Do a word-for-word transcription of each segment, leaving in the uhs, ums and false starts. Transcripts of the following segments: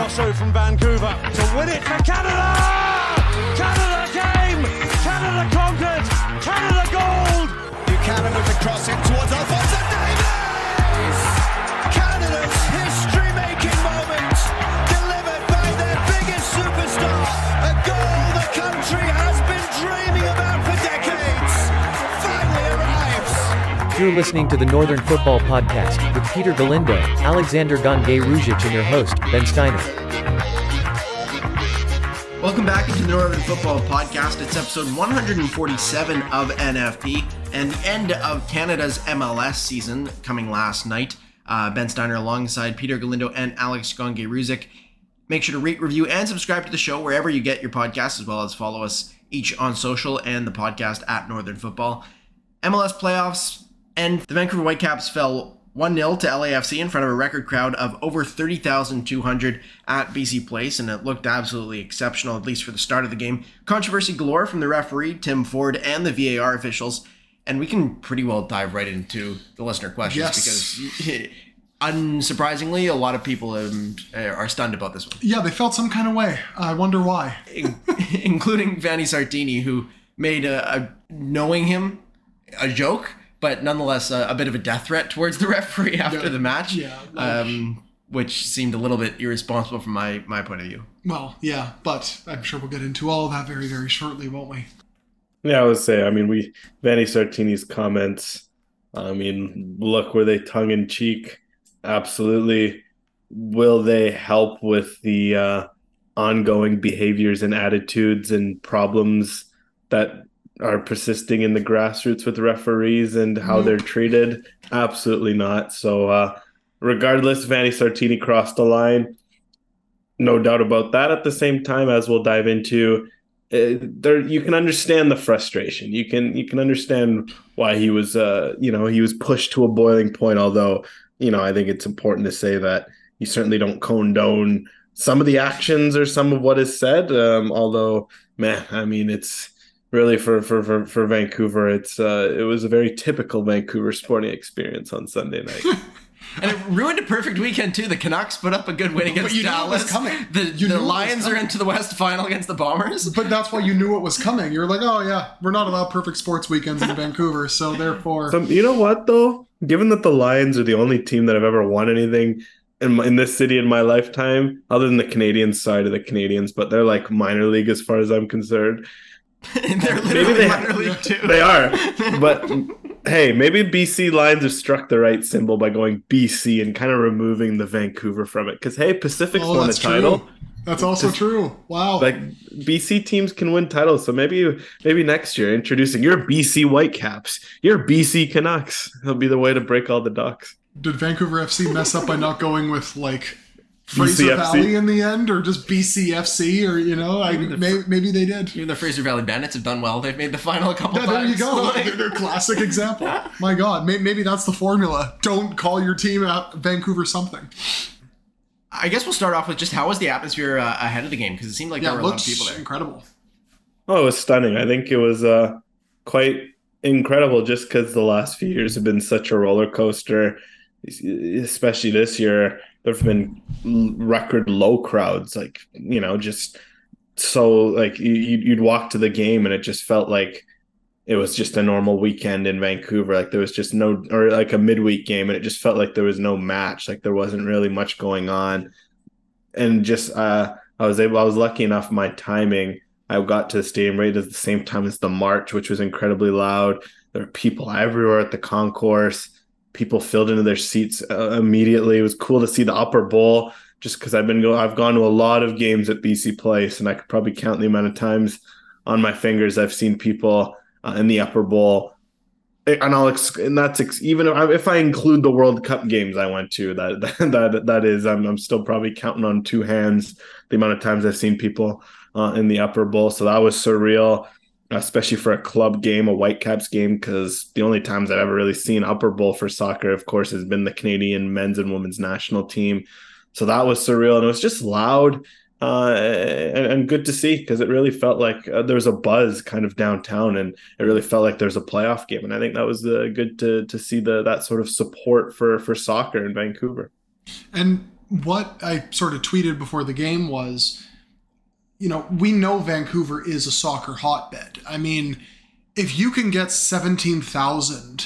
lasso from Vancouver to win it for Canada! Canada came! Canada conquered! Canada gold! Buchanan with the cross in towards Alphonso Davies! Canada's history-making moment delivered by their biggest superstar. A goal the country has been dreaming about for decades. Finally arrives. You're listening to the Northern Football Podcast with Peter Galindo, Alexander Gongai-Ruzic, and your host, Ben Steiner. Welcome back into the Northern Football Podcast. It's episode one forty-seven of N F P and the end of Canada's M L S season coming last night. Uh, Ben Steiner alongside Peter Galindo and Alex Gongai-Ruzic. Make sure to rate, review, and subscribe to the show wherever you get your podcasts, as well as follow us each on social and the podcast at Northern Football. M L S playoffs, and the Vancouver Whitecaps fell one nil to L A F C in front of a record crowd of over thirty thousand two hundred at B C Place, and it looked absolutely exceptional, at least for the start of the game. Controversy galore from the referee, Tim Ford, and the V A R officials, and we can pretty well dive right into the listener questions, yes. because unsurprisingly, a lot of people um, are stunned about this one. Yeah, they felt some kind of way. I wonder why. Including Vanni Sartini, who made, a, a knowing him, a joke, but nonetheless a, a bit of a death threat towards the referee after yeah, the match, yeah, um, which seemed a little bit irresponsible from my, my point of view. Well, yeah, but I'm sure we'll get into all of that very, very shortly, won't we? Yeah, I would say, I mean, we Vanni Sartini's comments, I mean, look, were they tongue-in-cheek? Absolutely. Will they help with the uh, ongoing behaviors and attitudes and problems that are persisting in the grassroots with referees and how Nope. they're treated? Absolutely not. So uh, regardless, Vanni Sartini crossed the line. No doubt about that. At the same time, as we'll dive into, uh, there you can understand the frustration. You can you can understand why he was uh, you know he was pushed to a boiling point. Although you know I think it's important to say that you certainly don't condone some of the actions or some of what is said. Um, although, man, I mean it's. Really, for, for, for, for Vancouver, it's uh, it was a very typical Vancouver sporting experience on Sunday night. And it ruined a perfect weekend, too. The Canucks put up a good win against But you knew it Dallas. was coming. The, You the knew it was Lions are coming. into the West Final against the Bombers. But that's why you knew it was coming. You were like, oh, yeah, we're not allowed perfect sports weekends in Vancouver, so therefore... So, you know what, though? Given that the Lions are the only team that have ever won anything in, my, in this city in my lifetime, other than the Canadian side of the Canadians, but they're like minor league as far as I'm concerned. They're literally they minor have- league, too. They are. But hey, maybe B C Lions have struck the right symbol by going B C and kind of removing the Vancouver from it. Because, hey, Pacific's Oh, won a that's title. true. That's also Just- true. Wow. Like B C teams can win titles, so maybe maybe next year introducing your B C Whitecaps, your B C Canucks. That'll be the way to break all the ducks. Did Vancouver F C mess up by not going with, like, B C Fraser F C? Valley in the end, or just B C F C, or, you know, I, Maybe the- may, maybe they did. Even the Fraser Valley Bandits have done well. They've made the final a couple Yeah, times. there you go. Like- They're, they're classic example. My God, may, maybe that's the formula. Don't call your team at Vancouver something. I guess we'll start off with just how was the atmosphere uh, ahead of the game? Because it seemed like Yeah, there it were a lot looks of people there. incredible. Oh, it was stunning. I think it was uh, quite incredible just because the last few years have been such a roller coaster, especially this year. There have been record low crowds, like, you know, just so like you, you'd walk to the game and it just felt like it was just a normal weekend in Vancouver. Like there was just no, or like a midweek game, and it just felt like there was no match. Like there wasn't really much going on. And just, uh, I was able, I was lucky enough, my timing, I got to the stadium right at the same time as the march, which was incredibly loud. There were people everywhere at the concourse. People filled into their seats uh, immediately. It was cool to see the upper bowl, just because I've been go- I've gone to a lot of games at B C Place, and I could probably count the amount of times on my fingers I've seen people uh, in the upper bowl. And I'll ex- and that's ex- even if I, if I include the World Cup games I went to, that that that, that is I'm I'm still probably counting on two hands the amount of times I've seen people uh, in the upper bowl. So that was surreal, especially for a club game, a Whitecaps game, because the only times I've ever really seen upper bowl for soccer, of course, has been the Canadian men's and women's national team. So that was surreal, and it was just loud uh, and, and good to see, because it really felt like uh, there was a buzz kind of downtown, and it really felt like there was a playoff game. And I think that was uh, good to to see the that sort of support for for soccer in Vancouver. And what I sort of tweeted before the game was, you know, we know Vancouver is a soccer hotbed. I mean, if you can get seventeen thousand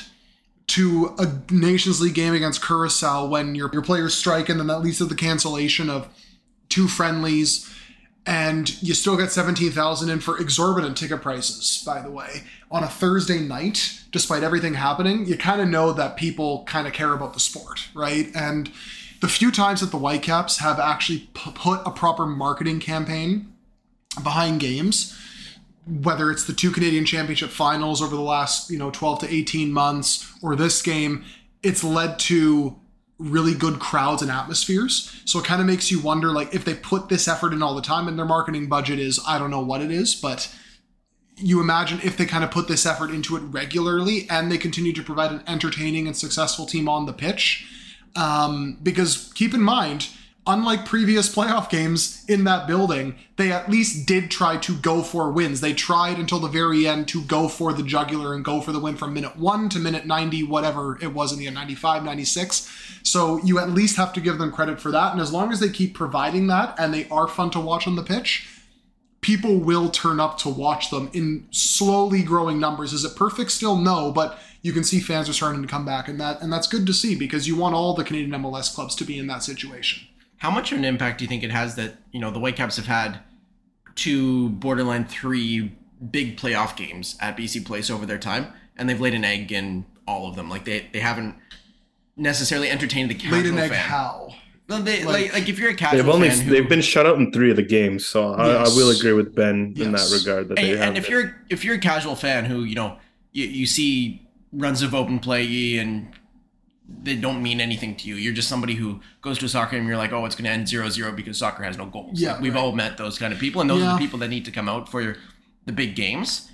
to a Nations League game against Curacao when your, your players strike and then that leads to the cancellation of two friendlies, and you still get seventeen thousand in for exorbitant ticket prices, by the way, on a Thursday night, despite everything happening, you kind of know that people kind of care about the sport, right? And the few times that the Whitecaps have actually p- put a proper marketing campaign behind games, whether it's the two Canadian Championship finals over the last, you know, twelve to eighteen months or this game, it's led to really good crowds and atmospheres. So it kind of makes you wonder, like, if they put this effort in all the time and their marketing budget is, I don't know what it is, but you imagine if they kind of put this effort into it regularly and they continue to provide an entertaining and successful team on the pitch. Um, because keep in mind, unlike previous playoff games in that building, they at least did try to go for wins. They tried until the very end to go for the jugular and go for the win from minute one to minute ninety, whatever it was in the end, ninety-five, ninety-six. So you at least have to give them credit for that. And as long as they keep providing that and they are fun to watch on the pitch, people will turn up to watch them in slowly growing numbers. Is it perfect still? No, but you can see fans are starting to come back, and that and that's good to see because you want all the Canadian M L S clubs to be in that situation. How much of an impact do you think it has that, you know, the Whitecaps have had two, borderline three big playoff games at B C Place over their time, and they've laid an egg in all of them? Like, they, they haven't necessarily entertained the casual Laid an egg fan. how? Well, they, Like- like, like, if you're a casual They've only fan who, they've been shut out in three of the games, so I, Yes. I will agree with Ben in Yes. that regard. That they and, have and if been. you're if you're a casual fan who, you know, you, you see runs of open play and they don't mean anything to you. You're just somebody who goes to a soccer game and you're like, oh, it's going to end zero zero because soccer has no goals. Yeah, Like, we've right. all met those kind of people, and those are Yeah. the people that need to come out for your, the big games.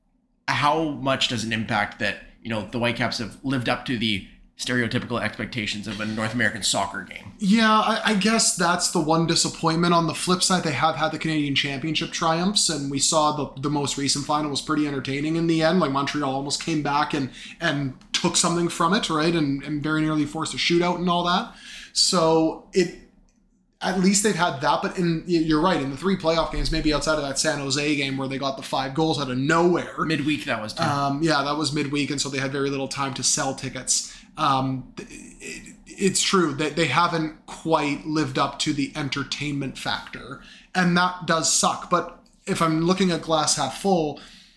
How much does it impact that, you know, the Whitecaps have lived up to the stereotypical expectations of a North American soccer game? Yeah, I, I guess that's the one disappointment. On the flip side, they have had the Canadian Championship triumphs, and we saw the the most recent final was pretty entertaining in the end. Like, Montreal almost came back and and took something from it, right? And, and very nearly forced a shootout and all that. So it at least they've had that. But in you're right, in the three playoff games, maybe outside of that San Jose game where they got the five goals out of nowhere. Midweek, that was too. Um, yeah, that was midweek, and so they had very little time to sell tickets. Um, it, it's true that they haven't quite lived up to the entertainment factor, and that does suck. But if I'm looking at glass half full,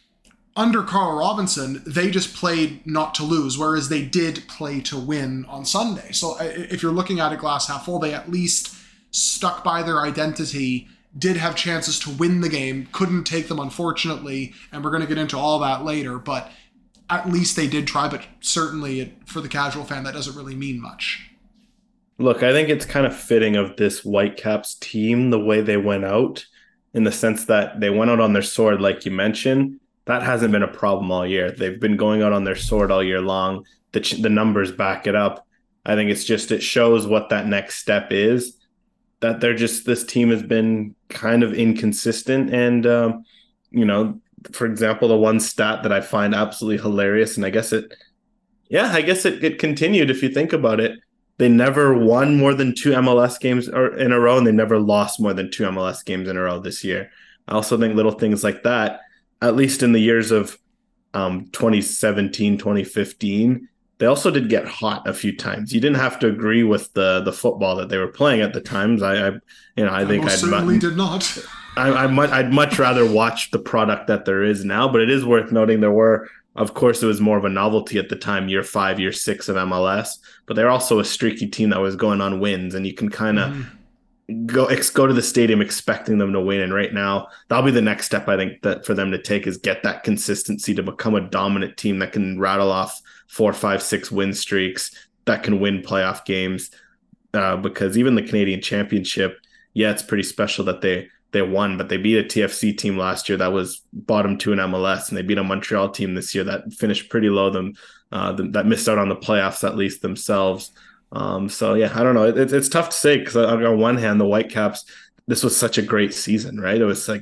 under Carl Robinson, they just played not to lose, whereas they did play to win on Sunday. So I- if you're looking at it glass half full, they at least stuck by their identity, did have chances to win the game, couldn't take them, unfortunately, and we're going to get into all that later, but at least they did try. But certainly it, for the casual fan, that doesn't really mean much. Look, I think it's kind of fitting of this Whitecaps team, the way they went out, in the sense that they went out on their sword, like you mentioned. That hasn't been a problem all year. They've been going out on their sword all year long. The, ch- the numbers back it up. I think it's just, it shows what that next step is, that they're just, this team has been kind of inconsistent. And, um, you know, for example, the one stat that I find absolutely hilarious, and I guess it, yeah, I guess it, it continued if you think about it. They never won more than two M L S games or in a row, and they never lost more than two M L S games in a row this year. I also think little things like that, at least in the years of um, twenty seventeen, twenty fifteen, they also did get hot a few times. You didn't have to agree with the the football that they were playing at the times. I, I you know, I think I most I'd certainly mu- did not. I, I much, I'd much rather watch the product that there is now, but it is worth noting there were, of course, it was more of a novelty at the time, year five, year six of M L S, but they're also a streaky team that was going on wins, and you can kind of mm. go ex, go to the stadium expecting them to win. And right now, that'll be the next step, I think, that for them to take is get that consistency to become a dominant team that can rattle off four, five, six win streaks, that can win playoff games. Uh, because even the Canadian Championship, yeah, it's pretty special that they they won, but they beat a T F C team last year that was bottom two in M L S, and they beat a Montreal team this year that finished pretty low, them uh, that missed out on the playoffs at least themselves. Um, so yeah, I don't know. It, it's tough to say because on one hand, the Whitecaps, this was such a great season, right? It was like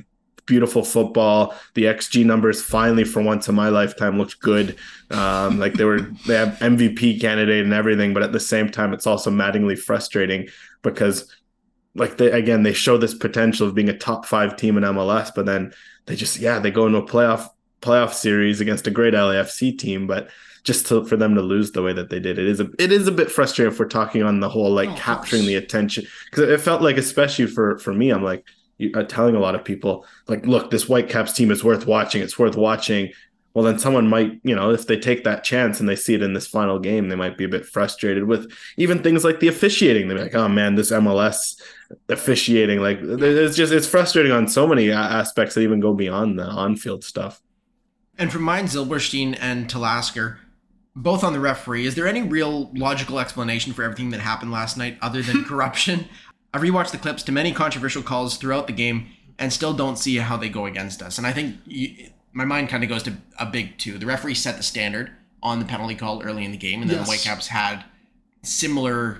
beautiful football. The X G numbers finally, for once in my lifetime, looked good. Um, like they were, they have M V P candidate and everything, but at the same time, it's also maddeningly frustrating because, like they again, they show this potential of being a top five team in M L S, but then they just yeah they go into a playoff playoff series against a great L A F C team, but just to, for them to lose the way that they did, it is a it is a bit frustrating if we're talking on the whole, like oh, capturing the attention, because it felt like, especially for for me, I'm like you, uh, telling a lot of people, like, look, this Whitecaps team is worth watching. It's worth watching. Well, then someone might, you know, if they take that chance and they see it in this final game, they might be a bit frustrated with even things like the officiating. They're like, oh man, this M L S officiating, like it's just it's frustrating on so many aspects that even go beyond the on-field stuff. And from mine, Zilberstein and Talasker, both on the referee, is there any real logical explanation for everything that happened last night other than corruption? I've rewatched the clips to many controversial calls throughout the game and still don't see how they go against us. And I think you, my mind kind of goes to a big two. The referee set the standard on the penalty call early in the game, and then yes. the Whitecaps had similar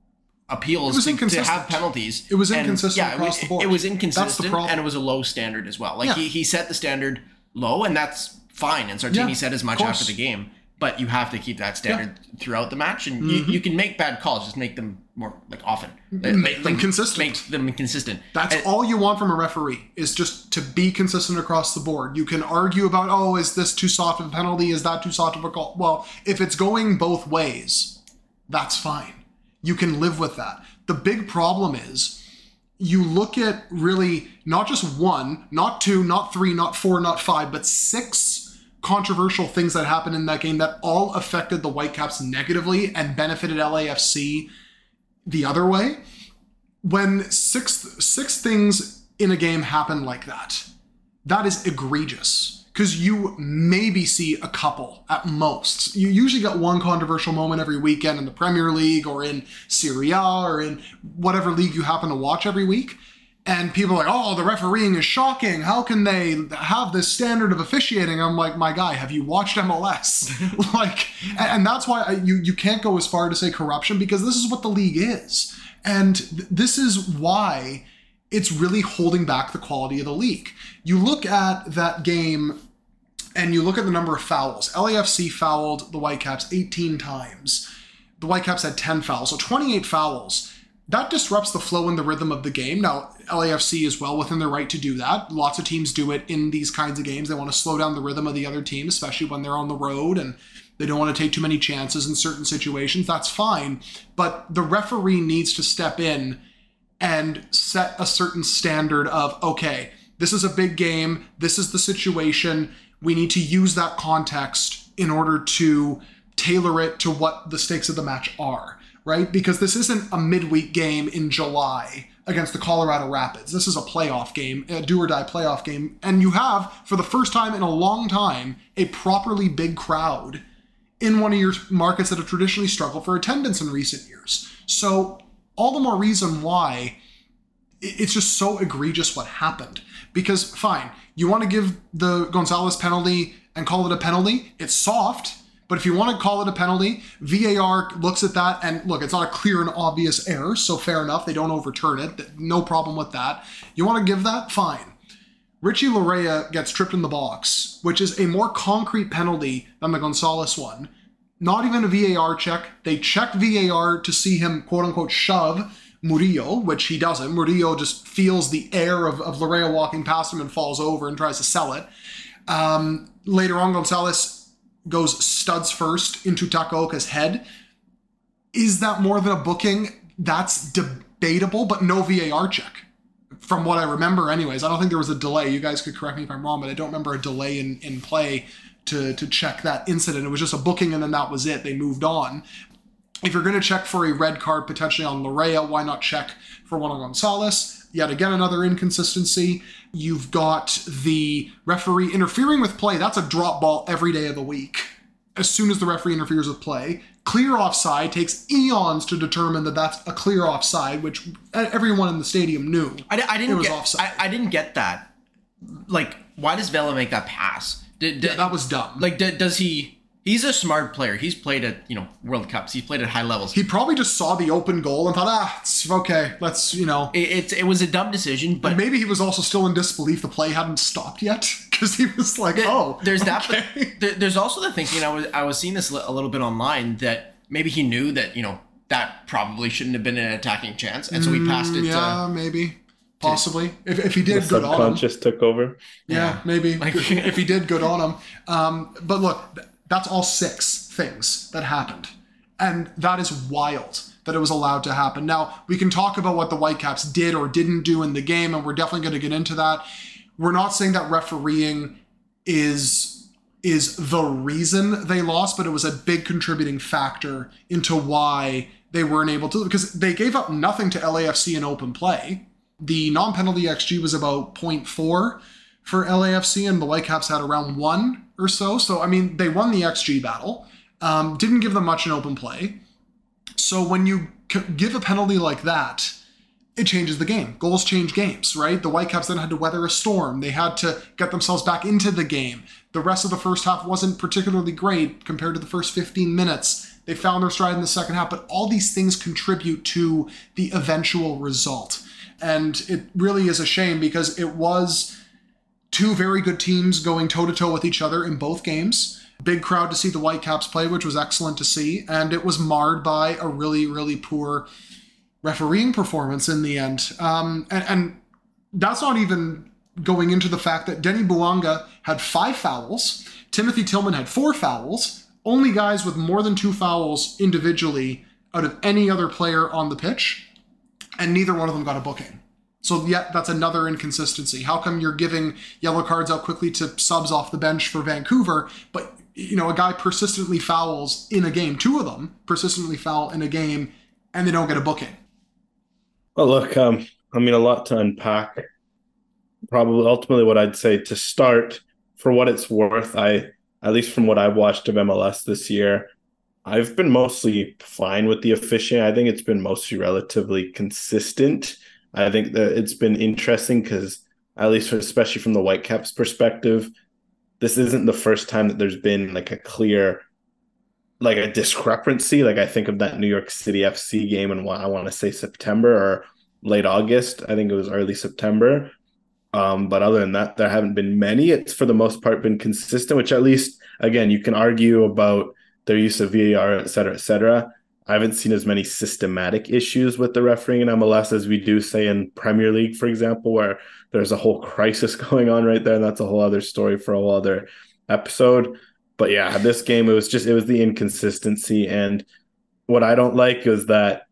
appeals to, to have penalties. It was inconsistent and, yeah, across it was, the board. It was inconsistent, and it was a low standard as well. Like yeah. he, he set the standard low, and that's fine. And Sartini yeah, said as much after the game. But you have to keep that standard yeah. throughout the match, and mm-hmm. you, you can make bad calls, just make them more like often. Make them like, consistent. Make them consistent. That's and, all you want from a referee, is just to be consistent across the board. You can argue about, oh, is this too soft of a penalty? Is that too soft of a call? Well, if it's going both ways, that's fine. You can live with that. The big problem is you look at really not just one, not two, not three, not four, not five, but six controversial things that happened in that game that all affected the Whitecaps negatively and benefited L A F C the other way. When six six things in a game happen like that, that is egregious, because you maybe see a couple at most. You usually get one controversial moment every weekend in the Premier League or in Serie A or in whatever league you happen to watch every week. And people are like, oh, the refereeing is shocking. How can they have this standard of officiating? I'm like, my guy, have you watched M L S? like, and that's why I, you, you can't go as far to say corruption, because this is what the league is. And th- this is why it's really holding back the quality of the league. You look at that game and you look at the number of fouls. L A F C fouled the Whitecaps eighteen times. The Whitecaps had ten fouls, so twenty-eight fouls. That disrupts the flow and the rhythm of the game. Now, L A F C is well within their right to do that. Lots of teams do it in these kinds of games. They want to slow down the rhythm of the other team, especially when they're on the road and they don't want to take too many chances in certain situations. That's fine. But the referee needs to step in and set a certain standard of, okay, this is a big game. This is the situation. We need to use that context in order to tailor it to what the stakes of the match are. Right? Because this isn't a midweek game in July against the Colorado Rapids. This is a playoff game, a do-or-die playoff game. And you have, for the first time in a long time, a properly big crowd in one of your markets that have traditionally struggled for attendance in recent years. So all the more reason why it's just so egregious what happened. Because, fine, you want to give the Gonzalez penalty and call it a penalty. It's soft. But if you want to call it a penalty, V A R looks at that and look, it's not a clear and obvious error, so fair enough, they don't overturn it, no problem with that. You want to give that? Fine. Richie Laryea gets tripped in the box, which is a more concrete penalty than the Gonzalez one. Not even a V A R check. They check V A R to see him, quote-unquote, shove Murillo, which he doesn't. Murillo just feels the air of, of Laryea walking past him and falls over and tries to sell it. Um, later on, Gonzalez goes studs first into Takaoka's head. Is that more than a booking? That's debatable, but no V A R check. From what I remember anyways. I don't think there was a delay. You guys could correct me if I'm wrong, but I don't remember a delay in, in play to, to check that incident. It was just a booking and then that was it. They moved on. If you're going to check for a red card potentially on Laryea, why not check for one on Gonzalez? Yet again, another inconsistency. You've got the referee interfering with play. That's a drop ball every day of the week. As soon as the referee interferes with play. Clear offside takes eons to determine that that's a clear offside, which everyone in the stadium knew. I, I didn't it was get, offside. I, I didn't get that. Like, why does Vela make that pass? Did, did, yeah, that was dumb. Like, did, does he... He's a smart player. He's played at, you know, World Cups. He's played at high levels. He probably just saw the open goal and thought, ah, it's okay, let's, you know. It, it, it was a dumb decision, but... And maybe he was also still in disbelief the play hadn't stopped yet, because he was like, the, oh, There's okay. that, but there, there's also the thinking, I was, I was seeing this a little bit online, that maybe he knew that, you know, that probably shouldn't have been an attacking chance, and so he passed it mm, Yeah, to, maybe. Possibly. If, if he did, The good on him. subconscious took over. Yeah, Yeah. maybe. Like- if he did, good on him. Um, but look, th- that's all six things that happened. And that is wild that it was allowed to happen. Now, we can talk about what the Whitecaps did or didn't do in the game, and we're definitely going to get into that. We're not saying that refereeing is is the reason they lost, but it was a big contributing factor into why they weren't able to, because they gave up nothing to L A F C in open play. The non-penalty X G was about zero point four for L A F C, and the Whitecaps had around one or so. So, I mean, they won the X G battle. Um, didn't give them much in open play. So when you c- give a penalty like that, it changes the game. Goals change games, right? The Whitecaps then had to weather a storm. They had to get themselves back into the game. The rest of the first half wasn't particularly great compared to the first fifteen minutes. They found their stride in the second half, but all these things contribute to the eventual result. And it really is a shame because it was two very good teams going toe-to-toe with each other in both games. Big crowd to see the Whitecaps play, which was excellent to see. And it was marred by a really, really poor refereeing performance in the end. Um, and, and that's not even going into the fact that Denis Bouanga had five fouls. Timothy Tillman had four fouls. Only guys with more than two fouls individually out of any other player on the pitch. And neither one of them got a booking. So yeah, that's another inconsistency. How come you're giving yellow cards out quickly to subs off the bench for Vancouver, but you know a guy persistently fouls in a game, two of them persistently foul in a game, and they don't get a booking? Well, look, um, I mean, a lot to unpack. Probably, ultimately, what I'd say to start, for what it's worth, I, at least from what I've watched of M L S this year, I've been mostly fine with the officiating. I think it's been mostly relatively consistent. I think that it's been interesting because, at least for, especially from the Whitecaps perspective, this isn't the first time that there's been like a clear, like a discrepancy. Like I think of that New York City F C game in what I want to say September or late August. I think it was early September. Um, but other than that, there haven't been many. It's for the most part been consistent, which at least, again, you can argue about their use of V A R, et cetera, et cetera. I haven't seen as many systematic issues with the refereeing in M L S as we do, say, in Premier League, for example, where there's a whole crisis going on right there, and that's a whole other story for a whole other episode. But yeah, this game, it was just, it was the inconsistency. And what I don't like is that,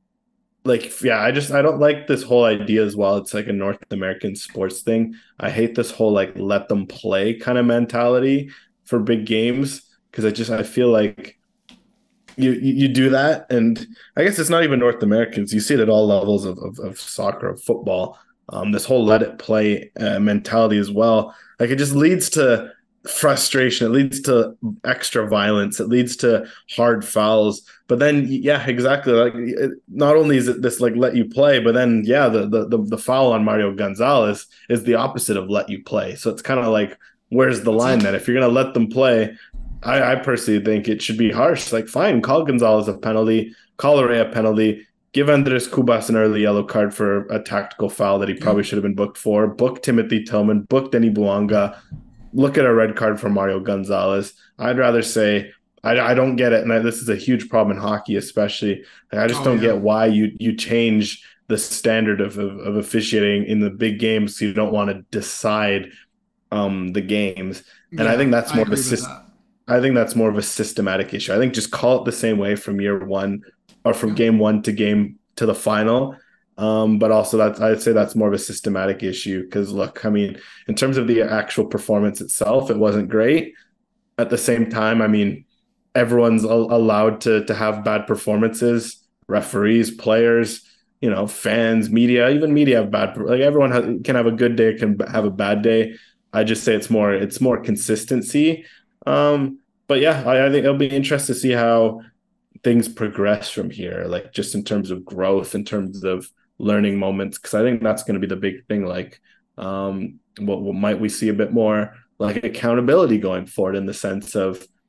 like, yeah, I just, I don't like this whole idea as well. It's like a North American sports thing. I hate this whole, like, let them play kind of mentality for big games, because I just, I feel like, You, you do that, and I guess it's not even North Americans. You see it at all levels of, of, of soccer, of football. Um, this whole let it play uh, mentality as well. Like it just leads to frustration. It leads to extra violence. It leads to hard fouls. But then, yeah, exactly. Like it, not only is it this like let you play, but then yeah, the the the, the foul on Mario Gonzalez is the opposite of let you play. So it's kind of like, where's the line then? If you're gonna let them play, I, I personally think it should be harsh. Like, fine, call Gonzalez a penalty, call Array a penalty, give Andres Cubas an early yellow card for a tactical foul that he probably should have been booked for, book Timothy Tillman, book Denis Bouanga, look at a red card for Mario Gonzalez. I'd rather say, I, I don't get it, and I, this is a huge problem in hockey especially. Like, I just oh, don't yeah. get why you you change the standard of, of, of officiating in the big games so you don't want to decide um, the games. And Yeah, I think that's I more of a agree with system. that. I think that's more of a systematic issue. I think just call it the same way from year one or from game one to game to the final. Um, but also that's, I'd say that's more of a systematic issue because look, I mean, in terms of the actual performance itself, it wasn't great. At the same time, I mean, everyone's al- allowed to, to have bad performances, referees, players, you know, fans, media, even media have bad, like everyone has, can have a good day, can have a bad day. I just say it's more, it's more consistency. Um, but yeah, I, I think it'll be interesting to see how things progress from here, like just in terms of growth, in terms of learning moments, because I think that's going to be the big thing. Like, um, what, what might we see a bit more like accountability going forward in the sense of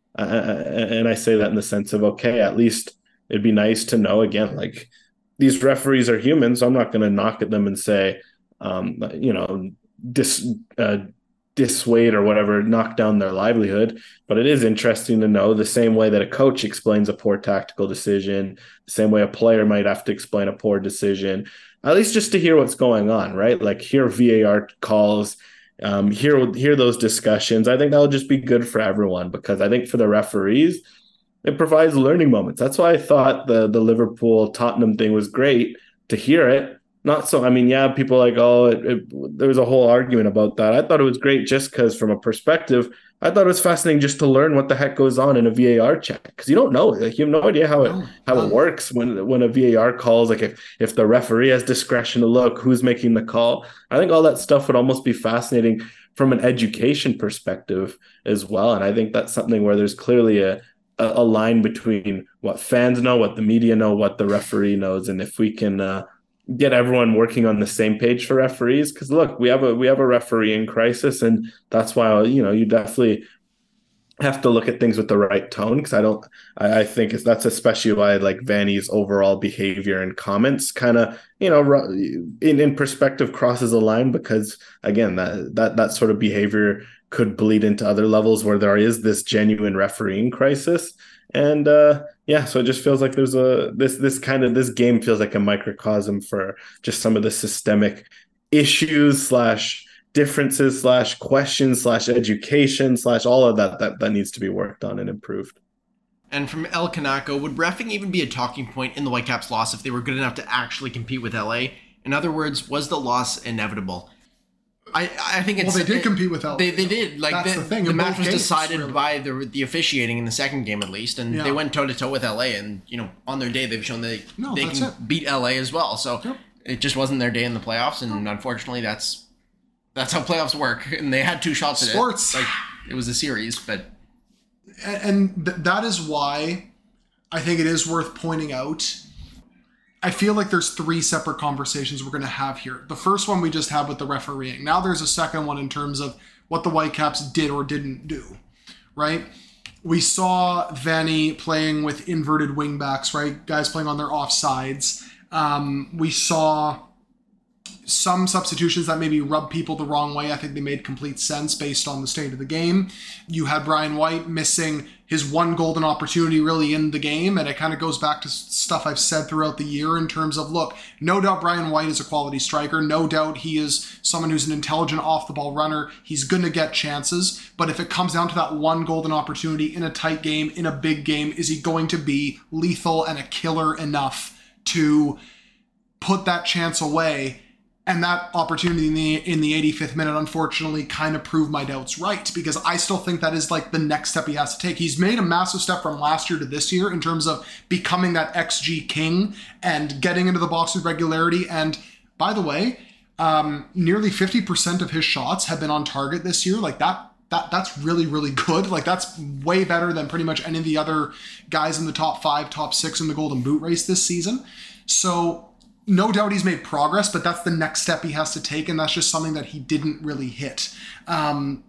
Uh, and I say that in the sense of, okay, at least it'd be nice to know, again, like, these referees are humans. So I'm not going to knock at them and say, um, you know, dis, uh, dissuade or whatever, knock down their livelihood. But it is interesting to know, the same way that a coach explains a poor tactical decision, the same way a player might have to explain a poor decision, at least just to hear what's going on, right? Like, hear V A R calls, um, hear, hear those discussions. I think that'll just be good for everyone, because I think for the referees, it provides learning moments. That's why I thought the the Liverpool Tottenham thing was great to hear it. Not so, I mean, yeah, people are like, oh, it, it, there was a whole argument about that. I thought it was great just because, from a perspective, I thought it was fascinating just to learn what the heck goes on in a V A R check, because you don't know. Like, you have no idea how it no, how no. it works when when a V A R calls. Like, if if the referee has discretion to look, who's making the call. I think all that stuff would almost be fascinating from an education perspective as well. And I think that's something where there's clearly a a line between what fans know, what the media know, what the referee knows. And if we can uh, get everyone working on the same page for referees, because look, we have a we have a refereeing crisis, and that's why, you know, you definitely have to look at things with the right tone, because I don't I, I think it's, that's especially why, like, Vanny's overall behavior and comments kind of, you know, in, in perspective crosses a line, because again, that that that sort of behavior could bleed into other levels where there is this genuine refereeing crisis. And uh, yeah, so it just feels like there's a, this, this kind of, this game feels like a microcosm for just some of the systemic issues slash differences slash questions slash education slash all of that, that, that needs to be worked on and improved. And from El Kanako, would reffing even be a talking point in the Whitecaps' loss if they were good enough to actually compete with L A? In other words, was the loss inevitable? I, I think it's... Well, they did it, compete with L A. They, they did. Like, That's the, the thing. The In match both was games, decided really. by the the officiating in the second game, at least, and Yeah. they went toe-to-toe with L A, and, you know, on their day, they've shown that No, they that's can it. beat L A as well. So Yep. it just wasn't their day in the playoffs, and unfortunately, that's that's how playoffs work. And they had two shots at Sports. it. Like, it was a series, but... And, and th- that is why I think it is worth pointing out. I feel like there's three separate conversations we're going to have here. The first one we just had with the refereeing. Now there's a second one in terms of what the Whitecaps did or didn't do, right? We saw Vanny playing with inverted wingbacks, right? Guys playing on their offsides. Um, we saw some substitutions that maybe rub people the wrong way. I think they made complete sense based on the state of the game. You had Brian White missing his one golden opportunity really in the game, and it kind of goes back to stuff I've said throughout the year in terms of, look, no doubt Brian White is a quality striker. No doubt he is someone who's an intelligent off-the-ball runner. He's going to get chances, but if it comes down to that one golden opportunity in a tight game, in a big game, is he going to be lethal and a killer enough to put that chance away? And that opportunity in the in the eighty-fifth minute, unfortunately, kind of proved my doubts right, because I still think that is like the next step he has to take. He's made a massive step from last year to this year in terms of becoming that X G king and getting into the box with regularity. And by the way, um, nearly fifty percent of his shots have been on target this year. Like that, that that's really, really good. Like that's way better than pretty much any of the other guys in the top five, top six in the Golden Boot race this season. So no doubt he's made progress, but that's the next step he has to take, and that's just something that he didn't really hit. Um,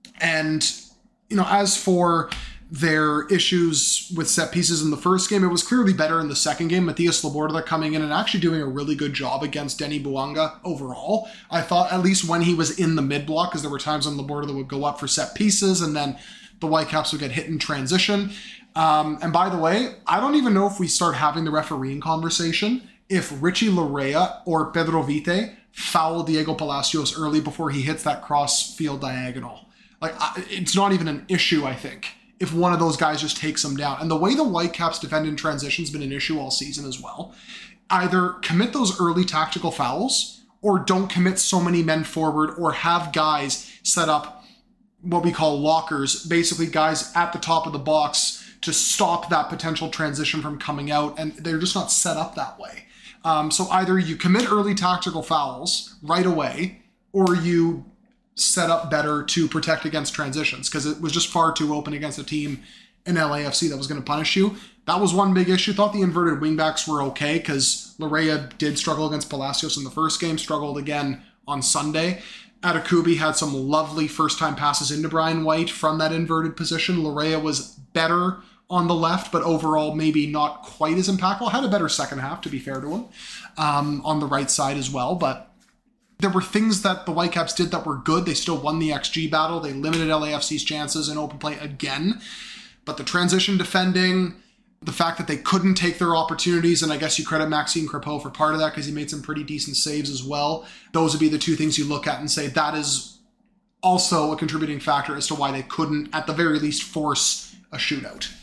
and, you know, as for their issues with set pieces in the first game, it was clearly better in the second game. Matthias Laborda coming in and actually doing a really good job against Denny Bouanga overall. I thought, at least when he was in the mid-block, because there were times when Laborda would go up for set pieces, and then the Whitecaps would get hit in transition. Um, and by the way, I don't even know if we start having the refereeing conversation if Richie Larea or Pedro Vite foul Diego Palacios early before he hits that cross field diagonal. Like, it's not even an issue, I think, if one of those guys just takes him down. And the way the Whitecaps defend in transition has been an issue all season as well. Either commit those early tactical fouls or don't commit so many men forward, or have guys set up what we call lockers, basically guys at the top of the box to stop that potential transition from coming out, and they're just not set up that way. Um, so either you commit early tactical fouls right away, or you set up better to protect against transitions, because it was just far too open against a team in L A F C that was going to punish you. That was one big issue. Thought the inverted wingbacks were okay, because Larea did struggle against Palacios in the first game, struggled again on Sunday. Atakubi had some lovely first-time passes into Brian White from that inverted position. Larea was better on the left, but overall maybe not quite as impactful. Had a better second half, to be fair to him, um, on the right side as well. But there were things that the Whitecaps did that were good. They still won the X G battle. They limited L A F C's chances in open play again. But the transition defending, the fact that they couldn't take their opportunities, and I guess you credit Maxime Crepeau for part of that because he made some pretty decent saves as well. Those would be the two things you look at and say that is also a contributing factor as to why they couldn't, at the very least, force a shootout.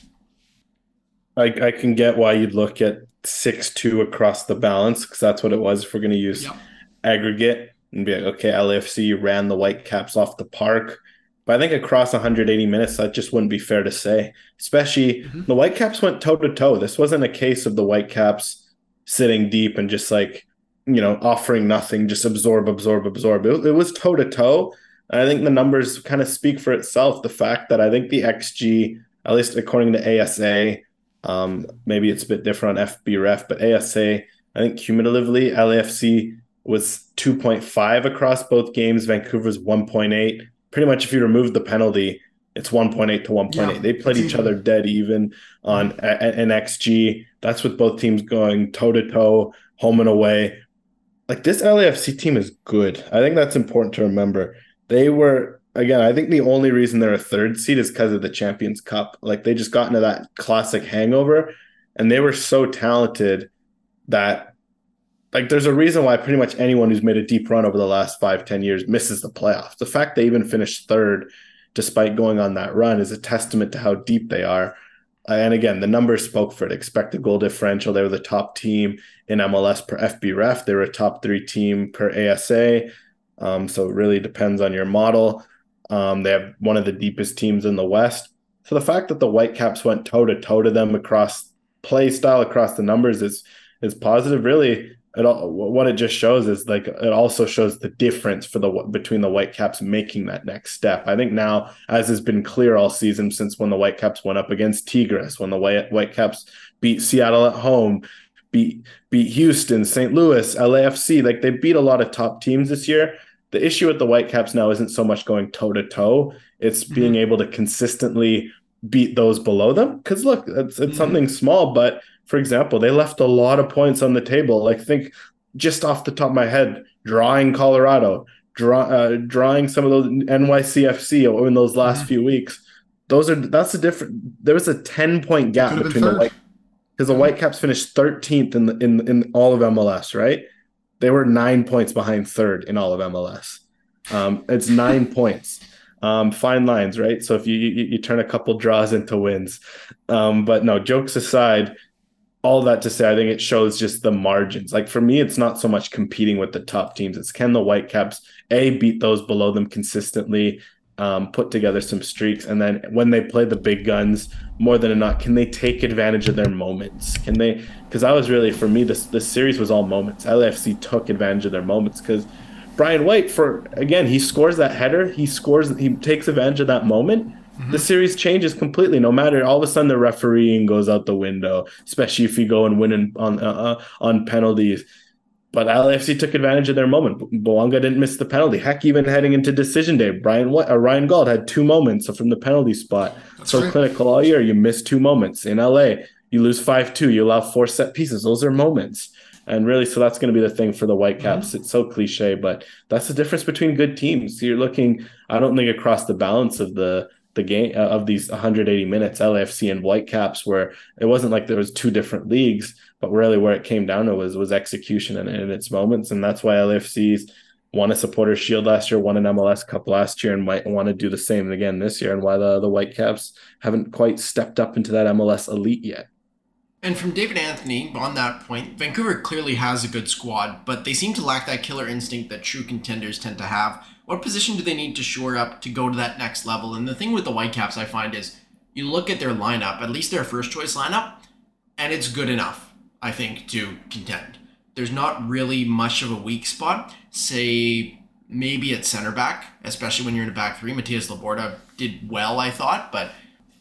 I, I can get why you'd look at six two across the balance, because that's what it was if we're going to use yep. aggregate and be like, okay, L A F C ran the Whitecaps off the park. But I think across one hundred eighty minutes, that just wouldn't be fair to say. Especially mm-hmm. the Whitecaps went toe-to-toe. This wasn't a case of the Whitecaps sitting deep and just like, you know, offering nothing, just absorb, absorb, absorb. It, it was toe-to-toe. And I think the numbers kind of speak for itself. The fact that I think the X G, at least according to A S A, Um, maybe it's a bit different on F B ref, but A S A, I think cumulatively, L A F C was two point five across both games. Vancouver's one point eight. Pretty much if you remove the penalty, it's one point eight to one point eight. Yeah, they played each even. other dead even on mm-hmm. an X G. That's with both teams going toe-to-toe, home and away. Like, this L A F C team is good. I think that's important to remember. They were... Again, I think the only reason they're a third seed is because of the Champions Cup. Like, they just got into that classic hangover, and they were so talented that, like, there's a reason why pretty much anyone who's made a deep run over the last five, ten years misses the playoffs. The fact they even finished third despite going on that run is a testament to how deep they are. And again, the numbers spoke for it. Expected goal differential, they were the top team in M L S per F B ref. They were a top three team per A S A. Um, so it really depends on your model. Um, they have one of the deepest teams in the West. So the fact that the Whitecaps went toe-to-toe to them across play style, across the numbers is is positive. Really, it all, what it just shows is, like, it also shows the difference for the between the Whitecaps making that next step. I think now, as has been clear all season since when the Whitecaps went up against Tigres, when the White Whitecaps beat Seattle at home, beat beat Houston, Saint Louis, L A F C, like, they beat a lot of top teams this year. The issue with the Whitecaps now isn't so much going toe-to-toe. It's being mm-hmm. able to consistently beat those below them. Because, look, it's, it's mm-hmm. something small, but, for example, they left a lot of points on the table. Like, think just off the top of my head, drawing Colorado, draw, uh, drawing some of those N Y C F C in those last mm-hmm. few weeks. Those are That's a different – there was a ten-point gap between the White – because the Whitecaps finished thirteenth in, the, in, in all of M L S, right? They were nine points behind third in all of M L S. Um, it's nine points. Um, fine lines, right? So if you, you you turn a couple draws into wins. Um, but no, jokes aside, all that to say, I think it shows just the margins. Like, for me, it's not so much competing with the top teams. It's can the Whitecaps, A, beat those below them consistently, um, put together some streaks, and then when they play the big guns, more than enough, can they take advantage of their moments? Can they? Because I was really, for me, this this series was all moments. L A F C took advantage of their moments because Brian White, for again, he scores that header, he scores, he takes advantage of that moment. Mm-hmm. The series changes completely. No matter, all of a sudden the refereeing goes out the window, especially if you go and win in, on uh, on penalties. But L A F C took advantage of their moment. Bouanga didn't miss the penalty. Heck, even heading into decision day, Brian White, uh, Ryan Gauld had two moments from the penalty spot. That's so right. Clinical all year, you miss two moments. In L A, you lose five two. You allow four set pieces. Those are moments. And really, so that's going to be the thing for the Whitecaps. Mm-hmm. It's so cliche, but that's the difference between good teams. You're looking, I don't think, across the balance of the the game uh, of these one hundred eighty minutes, L A F C and Whitecaps, where it wasn't like there was two different leagues, but really where it came down to was was execution in, in its moments. And that's why L A F C's won a Supporters Shield last year, won an M L S Cup last year, and might want to do the same again this year, and why the, the Whitecaps haven't quite stepped up into that M L S elite yet. And from David Anthony, on that point, Vancouver clearly has a good squad, but they seem to lack that killer instinct that true contenders tend to have. What position do they need to shore up to go to that next level? And the thing with the Whitecaps, I find, is you look at their lineup, at least their first choice lineup, and it's good enough, I think, to contend. There's not really much of a weak spot. Say, maybe at center back, especially when you're in a back three. Matias Laborda did well, I thought, but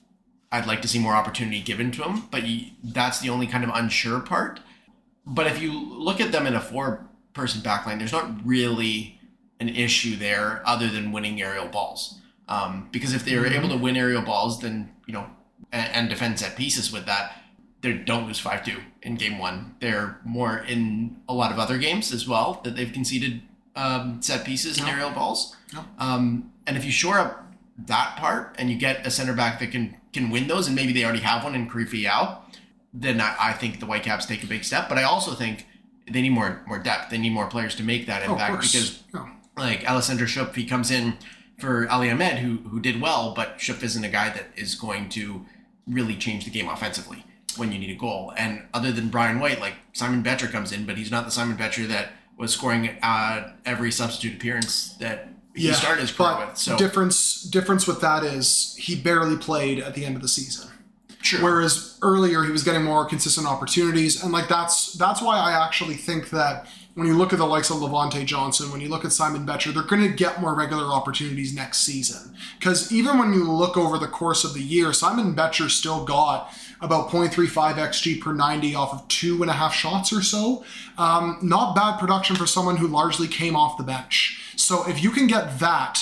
I'd like to see more opportunity given to him. But he, that's the only kind of unsure part. But if you look at them in a four-person backline, there's not really an issue there other than winning aerial balls. Um, because if they were able to win aerial balls, then, you know, and, and defend set pieces with that, they don't lose five two in game one. They're more in a lot of other games as well that they've conceded um, set pieces and aerial balls. No. Um, and if you shore up that part and you get a center back that can can win those, and maybe they already have one in Karifa Yao, then I, I think the Whitecaps take a big step. But I also think they need more more depth. They need more players to make that impact. Oh, because yeah. like Alessandro Schupp, he comes in for Ali Ahmed, who who did well, but Schupp isn't a guy that is going to really change the game offensively when you need a goal. And other than Brian White, like Simon Betcher comes in, but he's not the Simon Betcher that was scoring uh, every substitute appearance that he Yeah, started his career but with. So difference difference with that is he barely played at the end of the season. Sure. Whereas earlier he was getting more consistent opportunities, and like that's that's why I actually think that when you look at the likes of Levante Johnson, when you look at Simon Betcher, they're going to get more regular opportunities next season. Because even when you look over the course of the year, Simon Betcher still got about point three five X G per ninety off of two and a half shots or so. Um, not bad production for someone who largely came off the bench. So if you can get that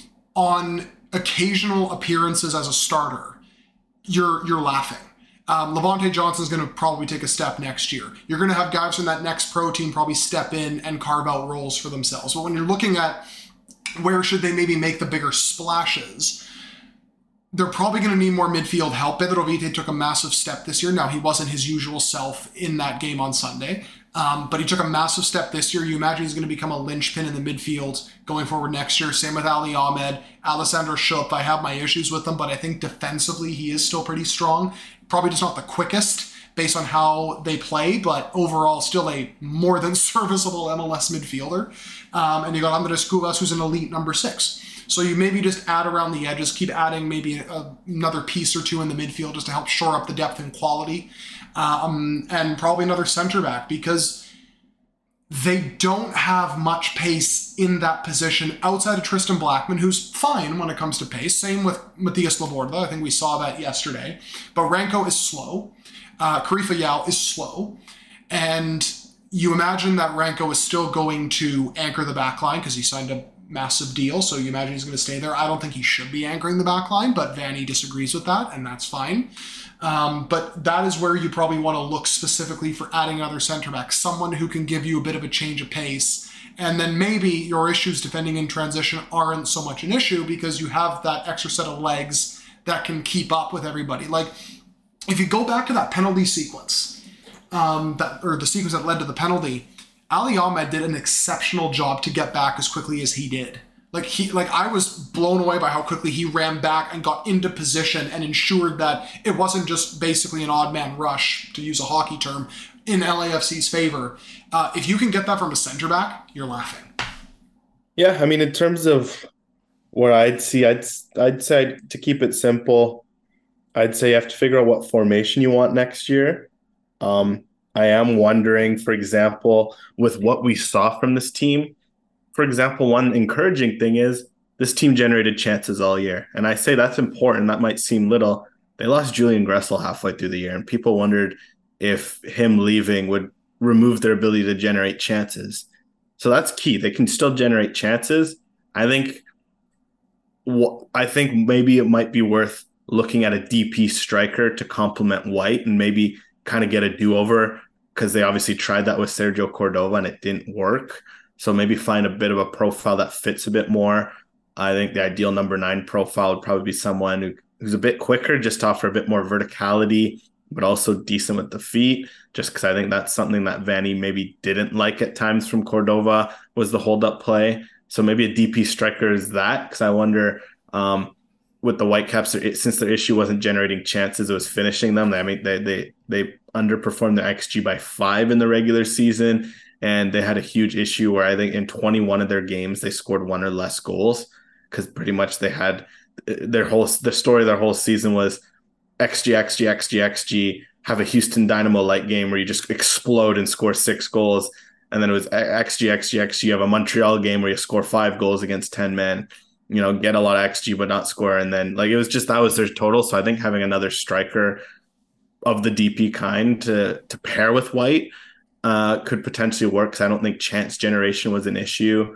on occasional appearances as a starter, you're you're laughing. Um, Levante Johnson's going to probably take a step next year. You're going to have guys from that next pro team probably step in and carve out roles for themselves. But when you're looking at where should they maybe make the bigger splashes, they're probably going to need more midfield help. Pedrovite took a massive step this year. Now, he wasn't his usual self in that game on Sunday, um, but he took a massive step this year. You imagine he's going to become a linchpin in the midfield going forward next year. Same with Ali Ahmed. Alessandro Schupp, I have my issues with him, but I think defensively he is still pretty strong. Probably just not the quickest based on how they play, but overall still a more than serviceable M L S midfielder. Um, and you got Andres Cubas, who's an elite number six. So you maybe just add around the edges, keep adding maybe a, another piece or two in the midfield just to help shore up the depth and quality. Um, and probably another center back, because they don't have much pace in that position outside of Tristan Blackman, who's fine when it comes to pace. Same with Matthias Laborda. I think we saw that yesterday. But Ranko is slow. Uh, Karifa Yao is slow. And you imagine that Ranko is still going to anchor the back line because he signed a massive deal, so you imagine he's going to stay there. I don't think he should be anchoring the back line, but Vanny disagrees with that, and that's fine. Um, but that is where you probably want to look specifically for adding another center back, someone who can give you a bit of a change of pace. And then maybe your issues defending in transition aren't so much an issue because you have that extra set of legs that can keep up with everybody. Like, if you go back to that penalty sequence, um, that or the sequence that led to the penalty, Ali Ahmed did an exceptional job to get back as quickly as he did. Like he, like I was blown away by how quickly he ran back and got into position and ensured that it wasn't just basically an odd man rush, to use a hockey term, in L A F C's favor. Uh, if you can get that from a center back, you're laughing. Yeah, I mean, in terms of where I'd see, I'd I'd say to keep it simple, I'd say you have to figure out what formation you want next year. Um, I am wondering, for example, with what we saw from this team, for example, one encouraging thing is this team generated chances all year. And I say that's important. That might seem little. They lost Julian Gressel halfway through the year, and people wondered if him leaving would remove their ability to generate chances. So that's key. They can still generate chances. I think, I think maybe it might be worth looking at a D P striker to complement White and maybe kind of get a do-over, because they obviously tried that with Sergio Cordova and it didn't work. So maybe find a bit of a profile that fits a bit more. I think the ideal number nine profile would probably be someone who, who's a bit quicker, just to offer a bit more verticality, but also decent with the feet, just because I think that's something that Vanny maybe didn't like at times from Cordova, was the hold-up play. So maybe a D P striker is that, because I wonder um, with the Whitecaps, since their issue wasn't generating chances, it was finishing them. I mean, they they they underperformed their X G by five in the regular season, and they had a huge issue where I think in twenty-one of their games they scored one or less goals, because pretty much they had their whole the story of their whole season was X G, X G, X G, X G, have a Houston Dynamo-like game where you just explode and score six goals, and then it was X G, X G, X G, you have a Montreal game where you score five goals against ten men, you know, get a lot of X G but not score, and then like it was just that was their total. So I think having another striker of the D P kind to to pair with White uh, could potentially work, because I don't think chance generation was an issue.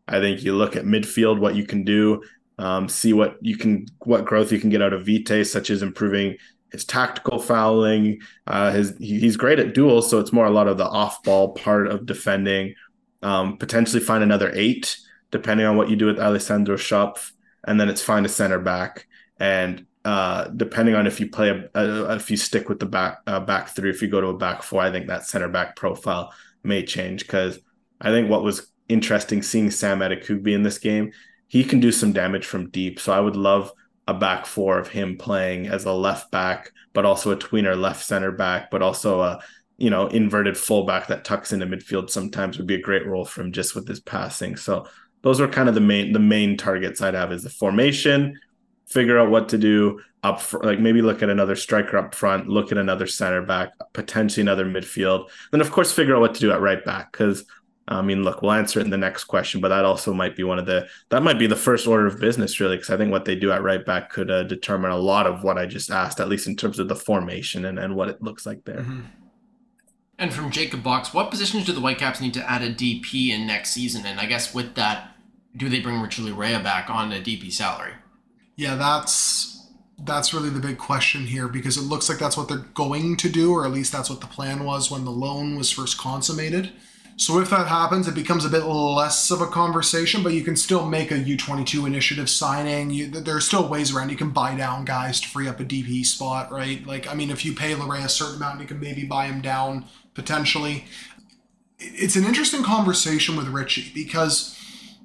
I think you look at midfield, what you can do, um, see what you can, what growth you can get out of Vite, such as improving his tactical fouling. Uh, his he, he's great at duels, so it's more a lot of the off-ball part of defending. Um, potentially find another eight, depending on what you do with Alessandro Schopf, and then it's find a center back. And uh, depending on if you play a, a if you stick with the back uh, back three, if you go to a back four, I think that center back profile may change, because I think what was interesting seeing Sam Adekugbe in this game, he can do some damage from deep. So I would love a back four of him playing as a left back, but also a tweener left center back, but also a you know inverted fullback that tucks into midfield sometimes would be a great role for him just with his passing. So those are kind of the main the main targets I'd have, is the formation, figure out what to do up fr- like maybe look at another striker up front, look at another center back, potentially another midfield, then of course figure out what to do at right back. Because I mean, look, we'll answer it in the next question, but that also might be one of the that might be the first order of business, really, because I think what they do at right back could uh, determine a lot of what I just asked, at least in terms of the formation and, and what it looks like there. Mm-hmm. And from Jacob Box, what positions do the Whitecaps need to add a D P in next season? And I guess with that, do they bring Richard Lurea back on a D P salary? Yeah, that's that's really the big question here, because it looks like that's what they're going to do, or at least that's what the plan was when the loan was first consummated. So if that happens, it becomes a bit less of a conversation, but you can still make a U twenty-two initiative signing. You, there are still ways around. You can buy down guys to free up a D P spot, right? Like, I mean, if you pay Lurea a certain amount, you can maybe buy him down potentially. It's an interesting conversation with Richie, because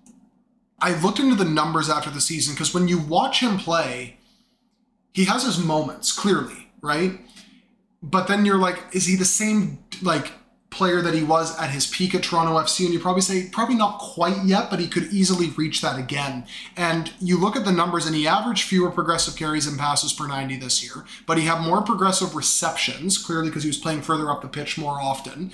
I looked into the numbers after the season, because when you watch him play, he has his moments, clearly, right? But then you're like, is he the same, like, player that he was at his peak at Toronto F C? And you probably say, probably not quite yet, but he could easily reach that again. And you look at the numbers, and he averaged fewer progressive carries and passes per ninety this year, but he had more progressive receptions, clearly because he was playing further up the pitch more often.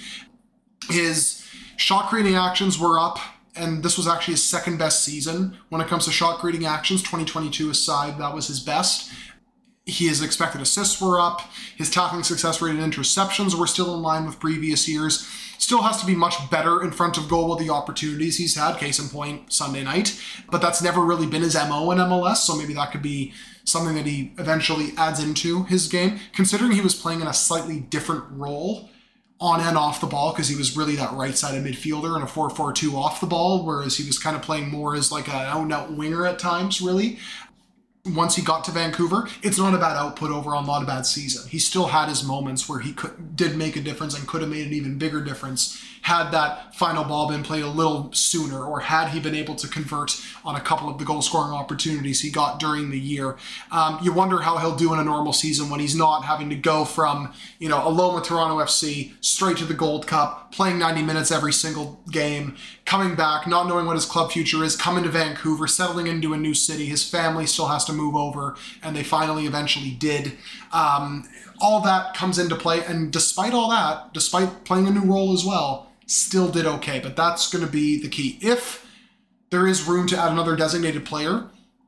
His shot creating actions were up, and this was actually his second best season when it comes to shot creating actions. twenty twenty-two aside, that was his best. His expected assists were up. His tackling success rate and interceptions were still in line with previous years. Still has to be much better in front of goal with the opportunities he's had, case in point, Sunday night. But that's never really been his M O in M L S, so maybe that could be something that he eventually adds into his game, considering he was playing in a slightly different role on and off the ball, because he was really that right-sided midfielder in a four four two off the ball, whereas he was kind of playing more as like an out-and-out winger at times, really. Once he got to Vancouver, it's not a bad output overall, not a bad season. He still had his moments where he could did make a difference and could have made an even bigger difference had that final ball been played a little sooner, or had he been able to convert on a couple of the goal-scoring opportunities he got during the year. Um, you wonder how he'll do in a normal season when he's not having to go from, you know, a loan with Toronto F C straight to the Gold Cup, playing ninety minutes every single game, coming back, not knowing what his club future is, coming to Vancouver, settling into a new city. His family still has to move over, and they finally eventually did. Um, all that comes into play, and despite all that, despite playing a new role as well, still did okay. But that's going to be the key. If there is room to add another designated player,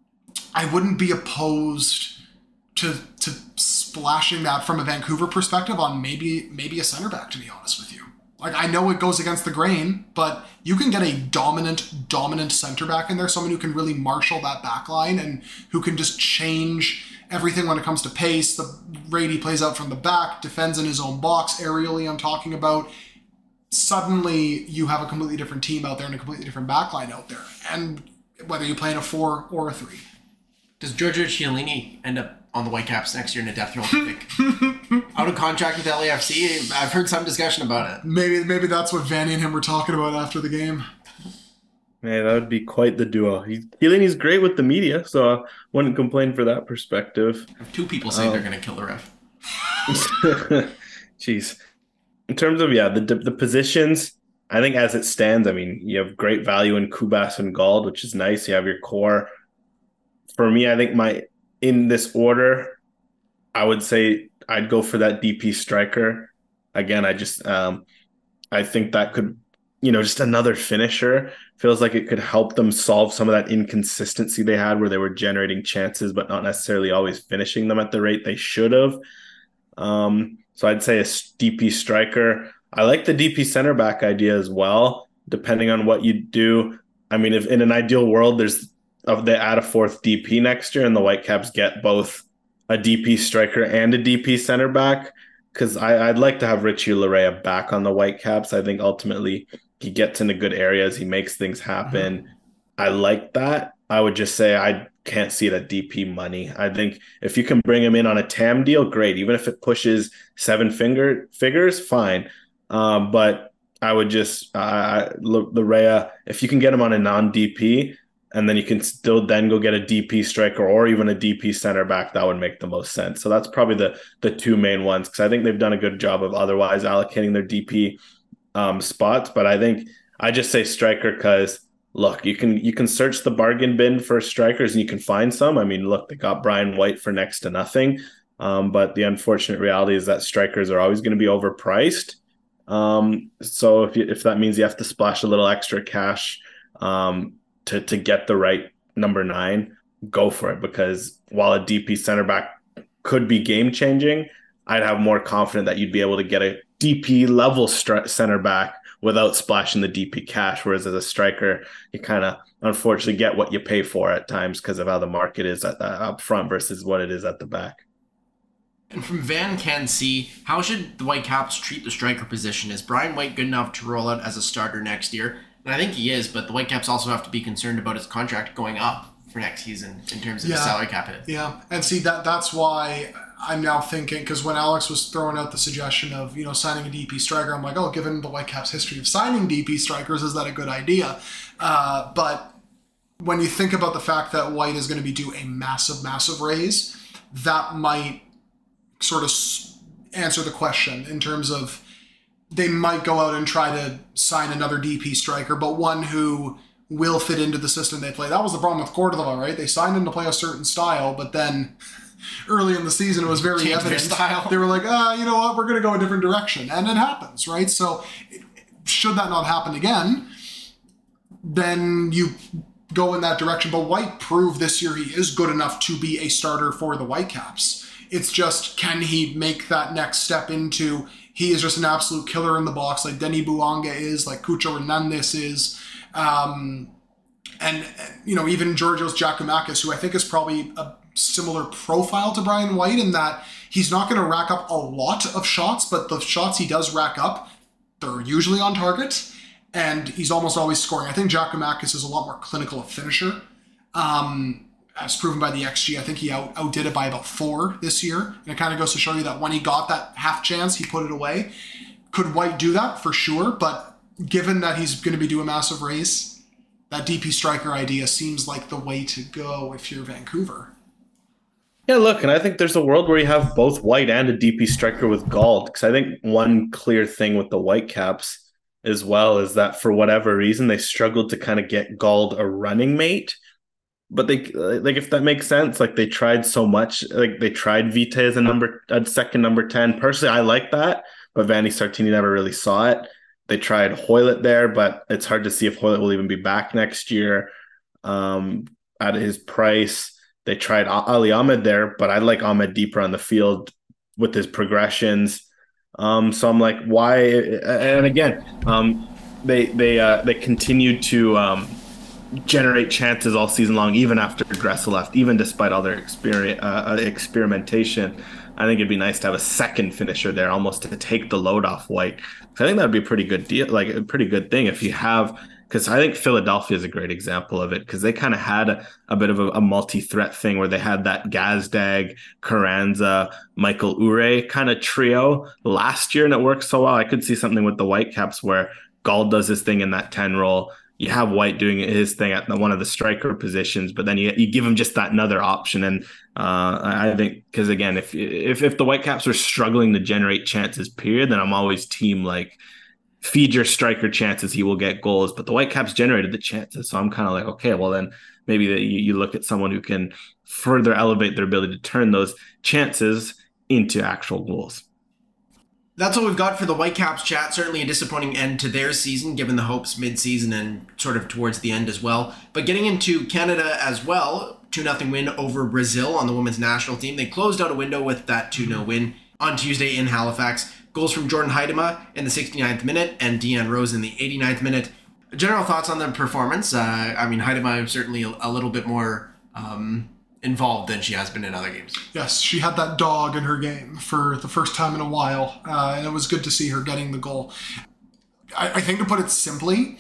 I wouldn't be opposed to to splashing that from a Vancouver perspective on maybe maybe a center back, to be honest with you. Like, I know it goes against the grain, but you can get a dominant, dominant center back in there, someone who can really marshal that back line and who can just change everything when it comes to pace, the rate he plays out from the back, defends in his own box, aerially I'm talking about. Suddenly you have a completely different team out there and a completely different back line out there. And whether you play in a four or a three. Does Giorgio Chiellini end up on the Whitecaps next year in a death roll pick? Out of contract with L A F C? I've heard some discussion about it. Maybe maybe that's what Vanny and him were talking about after the game. Man, that would be quite the duo. He, Chiellini's great with the media, so I wouldn't complain for that perspective. Two people say um, they're going to kill the ref. Jeez. In terms of, yeah, the the positions, I think as it stands, I mean, you have great value in Kubas and Gauld, which is nice. You have your core. For me, I think my in this order, I would say I'd go for that D P striker. Again, I just um, I think that could, you know, just another finisher. Feels like it could help them solve some of that inconsistency they had where they were generating chances but not necessarily always finishing them at the rate they should have. Um, so I'd say a D P striker. I like the D P center back idea as well, depending on what you do. I mean, if in an ideal world, there's of they add a fourth D P next year, and the Whitecaps get both a D P striker and a D P center back, because I'd like to have Richie Laryea back on the Whitecaps. I think ultimately he gets into good areas, he makes things happen. Mm-hmm. I like that. I would just say I can't see it at D P money. I think if you can bring him in on a T A M deal, great. Even if it pushes seven finger figures, fine. Um, but I would just uh, Laryea, if you can get him on a non-D P, and then you can still then go get a D P striker or even a D P center back, that would make the most sense. So that's probably the the two main ones, because I think they've done a good job of otherwise allocating their D P um, spots. But I think I just say striker because, look, you can you can search the bargain bin for strikers and you can find some. I mean, look, they got Brian White for next to nothing. Um, but the unfortunate reality is that strikers are always going to be overpriced. Um, so if you, if that means you have to splash a little extra cash um, to to get the right number nine, go for it. Because while a D P center back could be game changing, I'd have more confident that you'd be able to get a D P level stri- center back without splashing the D P cash. Whereas as a striker, you kind of unfortunately get what you pay for at times because of how the market is at the, up front versus what it is at the back. And from Van Can C, how should the Whitecaps treat the striker position? Is Brian White good enough to roll out as a starter next year? And I think he is, but the Whitecaps also have to be concerned about his contract going up for next season in terms of yeah. the salary cap hit. Yeah, and see, that that's why I'm now thinking, because when Alex was throwing out the suggestion of, you know, signing a D P striker, I'm like, oh, given the Whitecaps' history of signing D P strikers, is that a good idea? Uh, but when you think about the fact that White is going to be due a massive, massive raise, that might sort of answer the question in terms of they might go out and try to sign another D P striker, but one who will fit into the system they play. That was the problem with Cordova, right? They signed him to play a certain style, but then early in the season it was very Change evident. style. They were like, ah, you know what, we're going to go a different direction. And it happens, right? So should that not happen again, then you go in that direction. But White proved this year he is good enough to be a starter for the Whitecaps. It's just, can he make that next step into, he is just an absolute killer in the box, like Denis Bouanga is, like Cucho Hernandez is, um, and, you know, even Georgios Giacomakis, who I think is probably a similar profile to Brian White in that he's not going to rack up a lot of shots, but the shots he does rack up, they're usually on target, and he's almost always scoring. I think Giacomakis is a lot more clinical a finisher. Um, as proven by the X G, I think he out, outdid it by about four this year. And it kind of goes to show you that when he got that half chance, he put it away. Could White do that? For sure. But given that he's going to be doing a massive race, that D P striker idea seems like the way to go if you're Vancouver. Yeah, look, and I think there's a world where you have both White and a D P striker with Gauld. Because I think one clear thing with the Whitecaps as well is that for whatever reason, they struggled to kind of get Gauld a running mate. But they, like, if that makes sense, like they tried so much, like they tried Vite as a number, a second number ten. Personally, I like that, but Vanni Sartini never really saw it. They tried Hoylett there, but it's hard to see if Hoylett will even be back next year um, at his price. They tried Ali Ahmed there, but I like Ahmed deeper on the field with his progressions. Um, so I'm like, why? And again, um, they they uh, they continued to. Um, generate chances all season long, even after Gressel left, even despite all their exper- uh, experimentation. I think it'd be nice to have a second finisher there, almost to take the load off White. So I think that'd be a pretty good deal, like a pretty good thing if you have, because I think Philadelphia is a great example of it, because they kind of had a, a bit of a, a multi-threat thing where they had that Gazdag, Carranza, Michael Ure kind of trio last year, and it worked so well. I could see something with the Whitecaps where Gauld does his thing in that ten role. You have White doing his thing at the, one of the striker positions, but then you you give him just that another option. And uh, I think, because again, if if if the Whitecaps are struggling to generate chances, period, then I'm always team like feed your striker chances, he will get goals. But the Whitecaps generated the chances, so I'm kind of like, okay, well then maybe the, you, you look at someone who can further elevate their ability to turn those chances into actual goals. That's all we've got for the Whitecaps chat. Certainly a disappointing end to their season, given the hopes mid-season and sort of towards the end as well. But getting into Canada as well, two nothing win over Brazil on the women's national team. They closed out a window with that two nil win on Tuesday in Halifax. Goals from Jordan Huitema in the sixty-ninth minute and Deanne Rose in the eighty-ninth minute. general thoughts on the performance. Uh, I mean, Huitema certainly a, a little bit more um, involved than she has been in other games. Yes, she had that dog in her game for the first time in a while, uh, and it was good to see her getting the goal. I, I think to put it simply,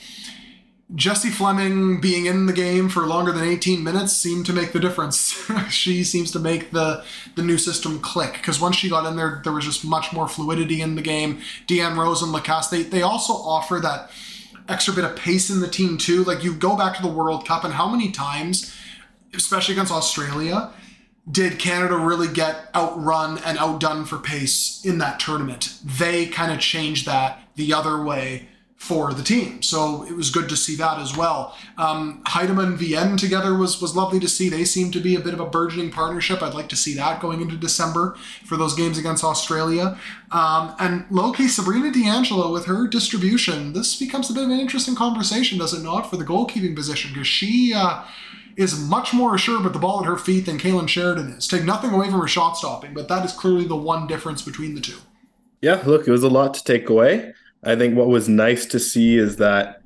Jessie Fleming being in the game for longer than eighteen minutes seemed to make the difference. She seems to make the, the new system click, because once she got in there, there was just much more fluidity in the game. Deanne Rose and Lacasse, they, they also offer that extra bit of pace in the team too. Like, you go back to the World Cup, and how many times, especially against Australia, did Canada really get outrun and outdone for pace in that tournament? They kind of changed that the other way for the team. So it was good to see that as well. Um, Huitema and Vienne together was was lovely to see. They seem to be a bit of a burgeoning partnership. I'd like to see that going into December for those games against Australia. Um, and low-key, Sabrina D'Angelo with her distribution, this becomes a bit of an interesting conversation, does it not, for the goalkeeping position, because she uh, is much more assured with the ball at her feet than Kailen Sheridan is. Take nothing away from her shot stopping, but that is clearly the one difference between the two. Yeah, look, it was a lot to take away. I think what was nice to see is that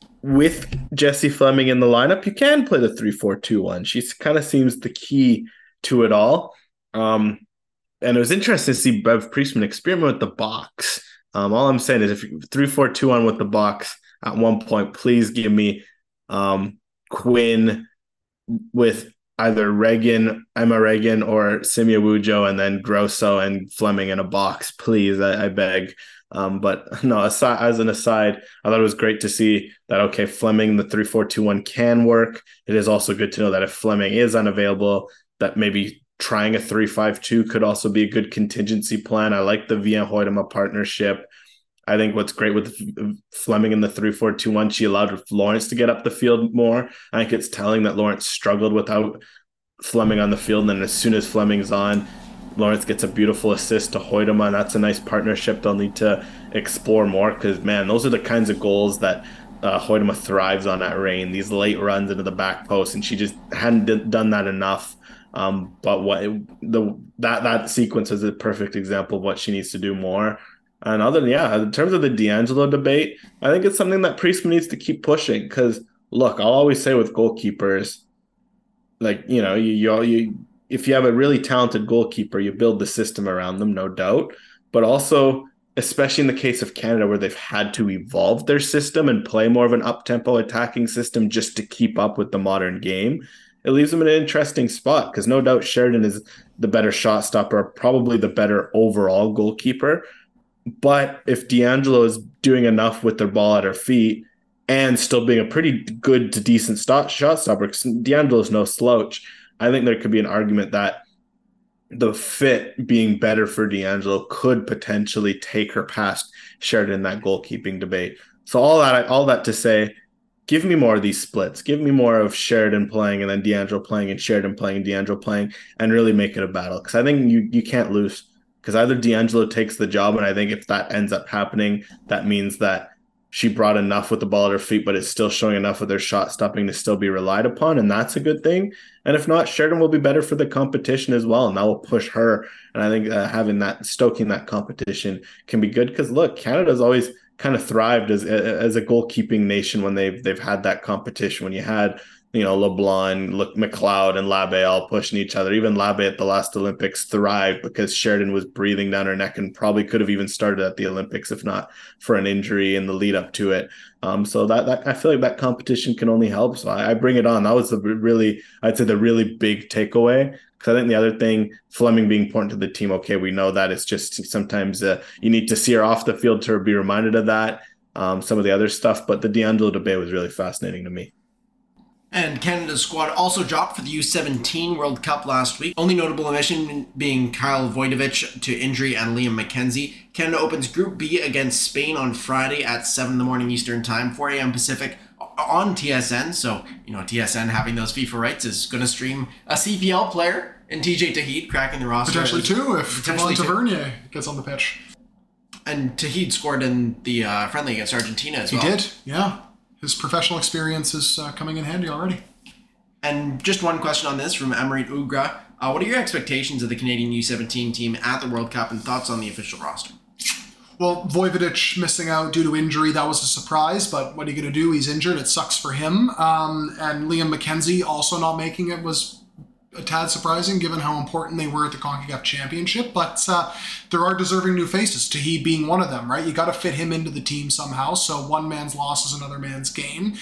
with Jessie Fleming in the lineup, you can play the three four two one. She kind of seems the key to it all. Um, and it was interesting to see Bev Priestman experiment with the box. Um, all I'm saying is if three four two one with the box at one point, please give me um, Quinn with either Reagan, Emma Reagan, or Simia Wujo, and then Grosso and Fleming in a box, please. I, I beg. Um, but no, aside, as an aside, I thought it was great to see that, okay, Fleming, the three four two one can work. It is also good to know that if Fleming is unavailable, that maybe trying a three five two could also be a good contingency plan. I like the Vienne Huitema partnership. I think what's great with Fleming in the three four two one, she allowed Lawrence to get up the field more. I think it's telling that Lawrence struggled without Fleming on the field, and then as soon as Fleming's on, Lawrence gets a beautiful assist to Huitema, and that's a nice partnership they'll need to explore more, because, man, those are the kinds of goals that uh, Huitema thrives on at Reign, these late runs into the back post, and she just hadn't d- done that enough. Um, but what it, the that that sequence is a perfect example of what she needs to do more. And other than, yeah, in terms of the D'Angelo debate, I think it's something that Priestman needs to keep pushing, because, look, I'll always say with goalkeepers, like, you know, you you, you if you have a really talented goalkeeper, you build the system around them, no doubt. But also, especially in the case of Canada, where they've had to evolve their system and play more of an up-tempo attacking system just to keep up with the modern game, it leaves them in an interesting spot, because no doubt Sheridan is the better shot stopper, probably the better overall goalkeeper. But if D'Angelo is doing enough with their ball at her feet and still being a pretty good to decent shot stopper, because D'Angelo is no slouch, I think there could be an argument that the fit being better for D'Angelo could potentially take her past Sheridan in that goalkeeping debate. So all that, all that to say, give me more of these splits. Give me more of Sheridan playing and then D'Angelo playing and Sheridan playing and D'Angelo playing, and really make it a battle. Because I think you you can't lose. Because either D'Angelo takes the job, and I think if that ends up happening, that means that she brought enough with the ball at her feet, but it's still showing enough of their shot stopping to still be relied upon, and that's a good thing. And if not, Sheridan will be better for the competition as well, and that will push her. And I think uh, having that, stoking that competition can be good, because look, Canada's always kind of thrived as as a goalkeeping nation when they've they've had that competition. When you had, you know, LeBlanc, McLeod, and Labbé all pushing each other. Even Labbé at the last Olympics thrived because Sheridan was breathing down her neck and probably could have even started at the Olympics if not for an injury in the lead up to it. Um, so that, that I feel like that competition can only help. So I, I bring it on. That was the really, I'd say the really big takeaway. Because I think the other thing, Fleming being important to the team, okay, we know that. It's just sometimes uh, you need to see her off the field to be reminded of that. Um, some of the other stuff, but the D'Angelo debate was really fascinating to me. And Canada's squad also dropped for the U seventeen World Cup last week. Only notable omission being Kyle Voitovich to injury and Liam McKenzie. Canada opens Group B against Spain on Friday at seven in the morning Eastern Time, four a.m. Pacific on T S N. So, you know, T S N having those FIFA rights is going to stream a C P L player in T J Tahid cracking the roster. Potentially two if Devon Tavernier gets on the pitch. And Tahid scored in the uh, friendly against Argentina as he well. He did, yeah. His professional experience is uh, coming in handy already. And just one question on this from Emery Ugra. Uh, what are your expectations of the Canadian U seventeen team at the World Cup and thoughts on the official roster? Well, Vojvodich missing out due to injury, that was a surprise, but what are you going to do? He's injured. It sucks for him. Um, and Liam McKenzie also not making it was a tad surprising given how important they were at the CONCACAF Championship, but uh, there are deserving new faces, Tahid being one of them, right? You got to fit him into the team somehow, so one man's loss is another man's gain.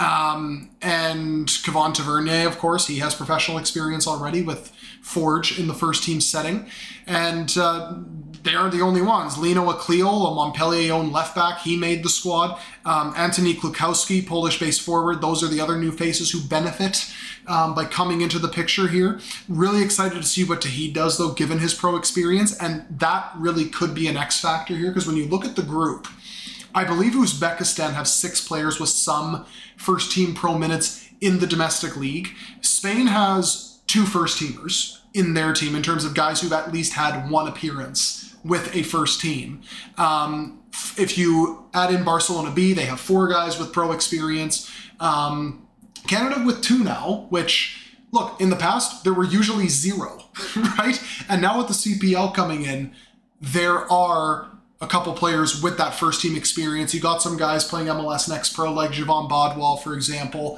Um, and Kevon Tavernier, of course, he has professional experience already with Forge in the first team setting, and uh, they aren't the only ones. Lino Akliol, a Montpellier-owned left back, he made the squad. Um, Antoni Klukowski, Polish-based forward, those are the other new faces who benefit um, by coming into the picture here. Really excited to see what Tahid does, though, given his pro experience, and that really could be an X factor here, because when you look at the group, I believe Uzbekistan have six players with some first-team pro minutes in the domestic league. Spain has two first-teamers in their team in terms of guys who've at least had one appearance with a first team. Um, if you add in Barcelona B, they have four guys with pro experience. Um, Canada with two now, which, look, in the past, there were usually zero, right? And now with the C P L coming in, there are a couple players with that first team experience. You got some guys playing M L S Next Pro, like Javon Bodwell, for example,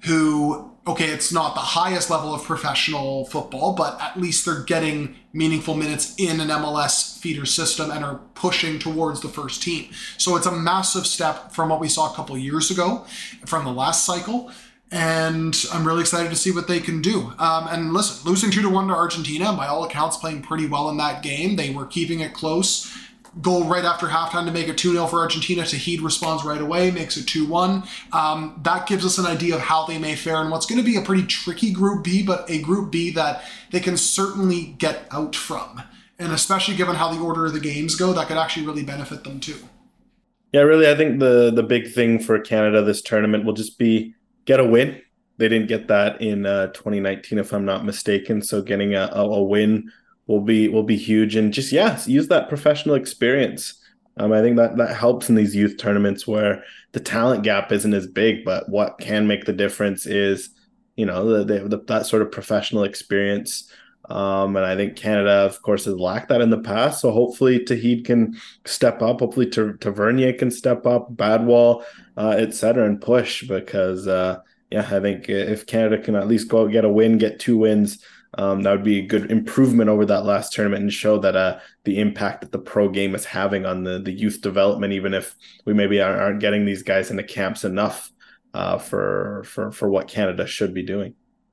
who, okay, it's not the highest level of professional football, but at least they're getting meaningful minutes in an M L S feeder system and are pushing towards the first team. So it's a massive step from what we saw a couple of years ago, from the last cycle, and I'm really excited to see what they can do. Um, and listen, losing two to one to Argentina, by all accounts, playing pretty well in that game. They were keeping it close. Goal right after halftime to make it two nil for Argentina. Tahid responds right away, makes it two one. Um, that gives us an idea of how they may fare in what's going to be a pretty tricky Group B, but a Group B that they can certainly get out from. And especially given how the order of the games go, that could actually really benefit them too. Yeah, really, I think the, the big thing for Canada this tournament will just be get a win. They didn't get that in uh, twenty nineteen, if I'm not mistaken. So getting a, a, a win will be will be huge, and just yeah, use that professional experience. Um, I think that that helps in these youth tournaments where the talent gap isn't as big, but what can make the difference is, you know, the, the, that sort of professional experience. Um, and I think Canada, of course, has lacked that in the past. So hopefully Tahid can step up. Hopefully Tavernier can step up, Badwall, uh, et cetera, and push because, uh, yeah, I think if Canada can at least go get a win, get two wins, Um, that would be a good improvement over that last tournament and show that uh, the impact that the pro game is having on the, the youth development, even if we maybe aren't, aren't getting these guys into camps enough uh, for, for, for what Canada should be doing.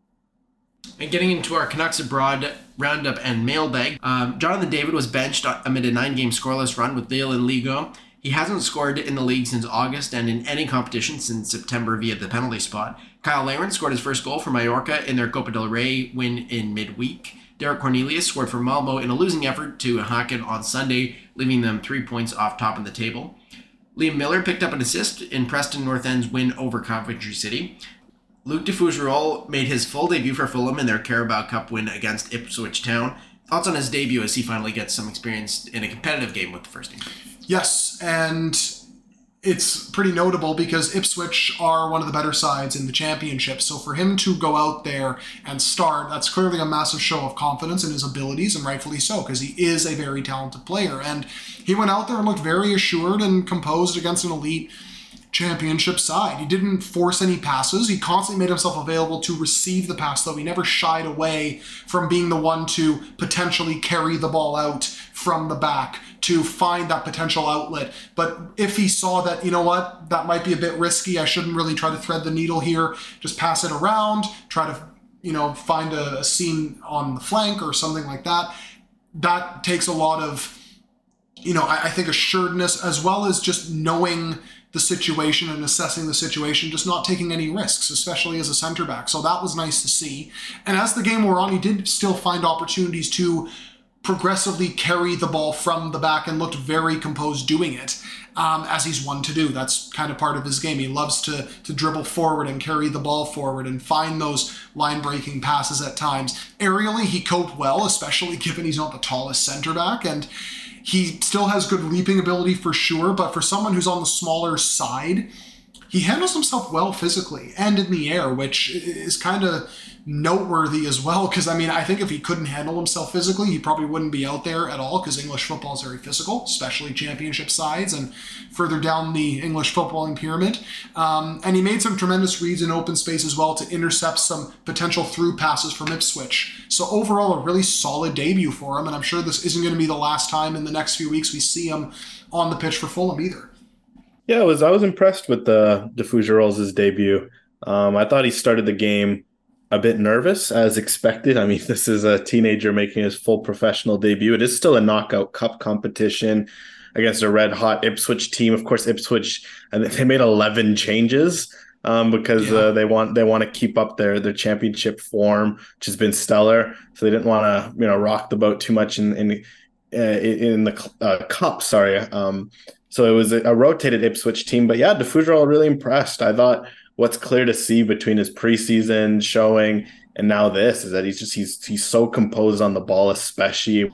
And getting into our Canucks Abroad roundup and mailbag, um, Jonathan David was benched amid a nine-game scoreless run with Lille and Ligo. He hasn't scored in the league since August and in any competition since September via the penalty spot. Kyle Laren scored his first goal for Mallorca in their Copa del Rey win in midweek. Derek Cornelius scored for Malmo in a losing effort to Häcken on Sunday, leaving them three points off top of the table. Liam Miller picked up an assist in Preston North End's win over Coventry City. Luke de Fougerolles made his full debut for Fulham in their Carabao Cup win against Ipswich Town. Thoughts on his debut as he finally gets some experience in a competitive game with the first team? Yes, and it's pretty notable because Ipswich are one of the better sides in the championship. So for him to go out there and start, that's clearly a massive show of confidence in his abilities, and rightfully so, because he is a very talented player. And he went out there and looked very assured and composed against an elite championship side. He didn't force any passes. He constantly made himself available to receive the pass, though. He never shied away from being the one to potentially carry the ball out from the back to find that potential outlet. But if he saw that, you know what, that might be a bit risky, I shouldn't really try to thread the needle here, just pass it around, try to, you know, find a, a seam on the flank or something like that. That takes a lot of, you know, I, I think assuredness, as well as just knowing the situation and assessing the situation, just not taking any risks, especially as a center back. So that was nice to see. And as the game wore on, he did still find opportunities to progressively carry the ball from the back and looked very composed doing it, um, as he's one to do. That's kind of part of his game. He loves to to dribble forward and carry the ball forward and find those line-breaking passes at times. Aerially, he coped well, especially given he's not the tallest center back, and he still has good leaping ability for sure, but for someone who's on the smaller side, he handles himself well physically and in the air, which is kind of noteworthy as well. Because, I mean, I think if he couldn't handle himself physically, he probably wouldn't be out there at all, because English football is very physical, especially championship sides and further down the English footballing pyramid. Um, and he made some tremendous reads in open space as well to intercept some potential through passes from Ipswich. So overall, a really solid debut for him, and I'm sure this isn't going to be the last time in the next few weeks we see him on the pitch for Fulham either. Yeah, I was I was impressed with the De Fougerolles' debut. Um, I thought he started the game a bit nervous, as expected. I mean, this is a teenager making his full professional debut. It is still a knockout cup competition against a red-hot Ipswich team. Of course, Ipswich, and they made eleven changes um, because yeah. uh, they want they want to keep up their their championship form, which has been stellar. So they didn't want to you know rock the boat too much in in, uh, in the uh, cup. Sorry. Um, so it was a, a rotated Ipswich team, but yeah, De Fougerolles really impressed. I thought what's clear to see between his preseason showing and now this is that he's just he's he's so composed on the ball, especially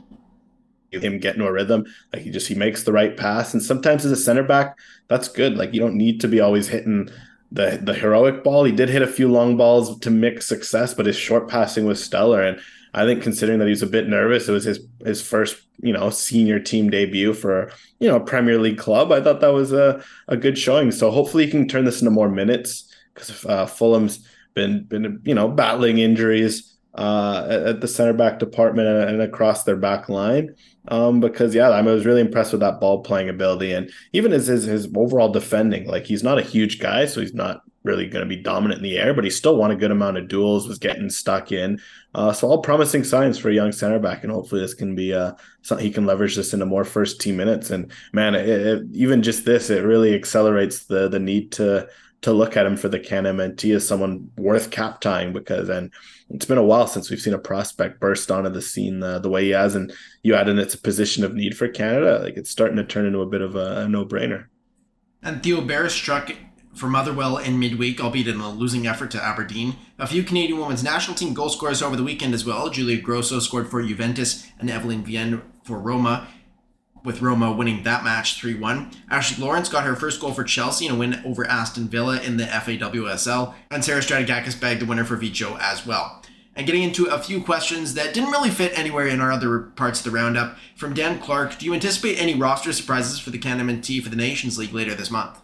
him getting to a rhythm. Like he just he makes the right pass, and sometimes as a center back, that's good. Like you don't need to be always hitting the the heroic ball. He did hit a few long balls to mix success, but his short passing was stellar. And I think considering that he was a bit nervous, it was his his first you know senior team debut for you know a Premier League club. I thought that was a a good showing. So hopefully he can turn this into more minutes, because uh, Fulham's been been you know battling injuries uh, at, at the center back department and, and across their back line. Um, because yeah, I, mean, I was really impressed with that ball playing ability, and even his, his his overall defending. Like he's not a huge guy, so he's not really going to be dominant in the air, but he still won a good amount of duels, was getting stuck in. Uh, so all promising signs for a young center back, and hopefully this can be uh something he can leverage this into more first team minutes. And man, it, it, even just this, it really accelerates the the need to. to look at him for the Can M N T as someone worth cap tying, because and it's been a while since we've seen a prospect burst onto the scene the, the way he has, and you add in it's a position of need for Canada. Like it's starting to turn into a bit of a, a no-brainer. And Theo Bair struck for Motherwell in midweek, albeit in a losing effort to Aberdeen. A few Canadian women's national team goal scorers over the weekend as well. Julia Grosso scored for Juventus and Evelyn Vienne for Roma, with Roma winning that match three one. Ashley Lawrence got her first goal for Chelsea in a win over Aston Villa in the F A W S L, and Sarah Stratigakis bagged the winner for Vico as well. And getting into a few questions that didn't really fit anywhere in our other parts of the roundup. From Dan Clark, do you anticipate any roster surprises for the Can M N T for the Nations League later this month?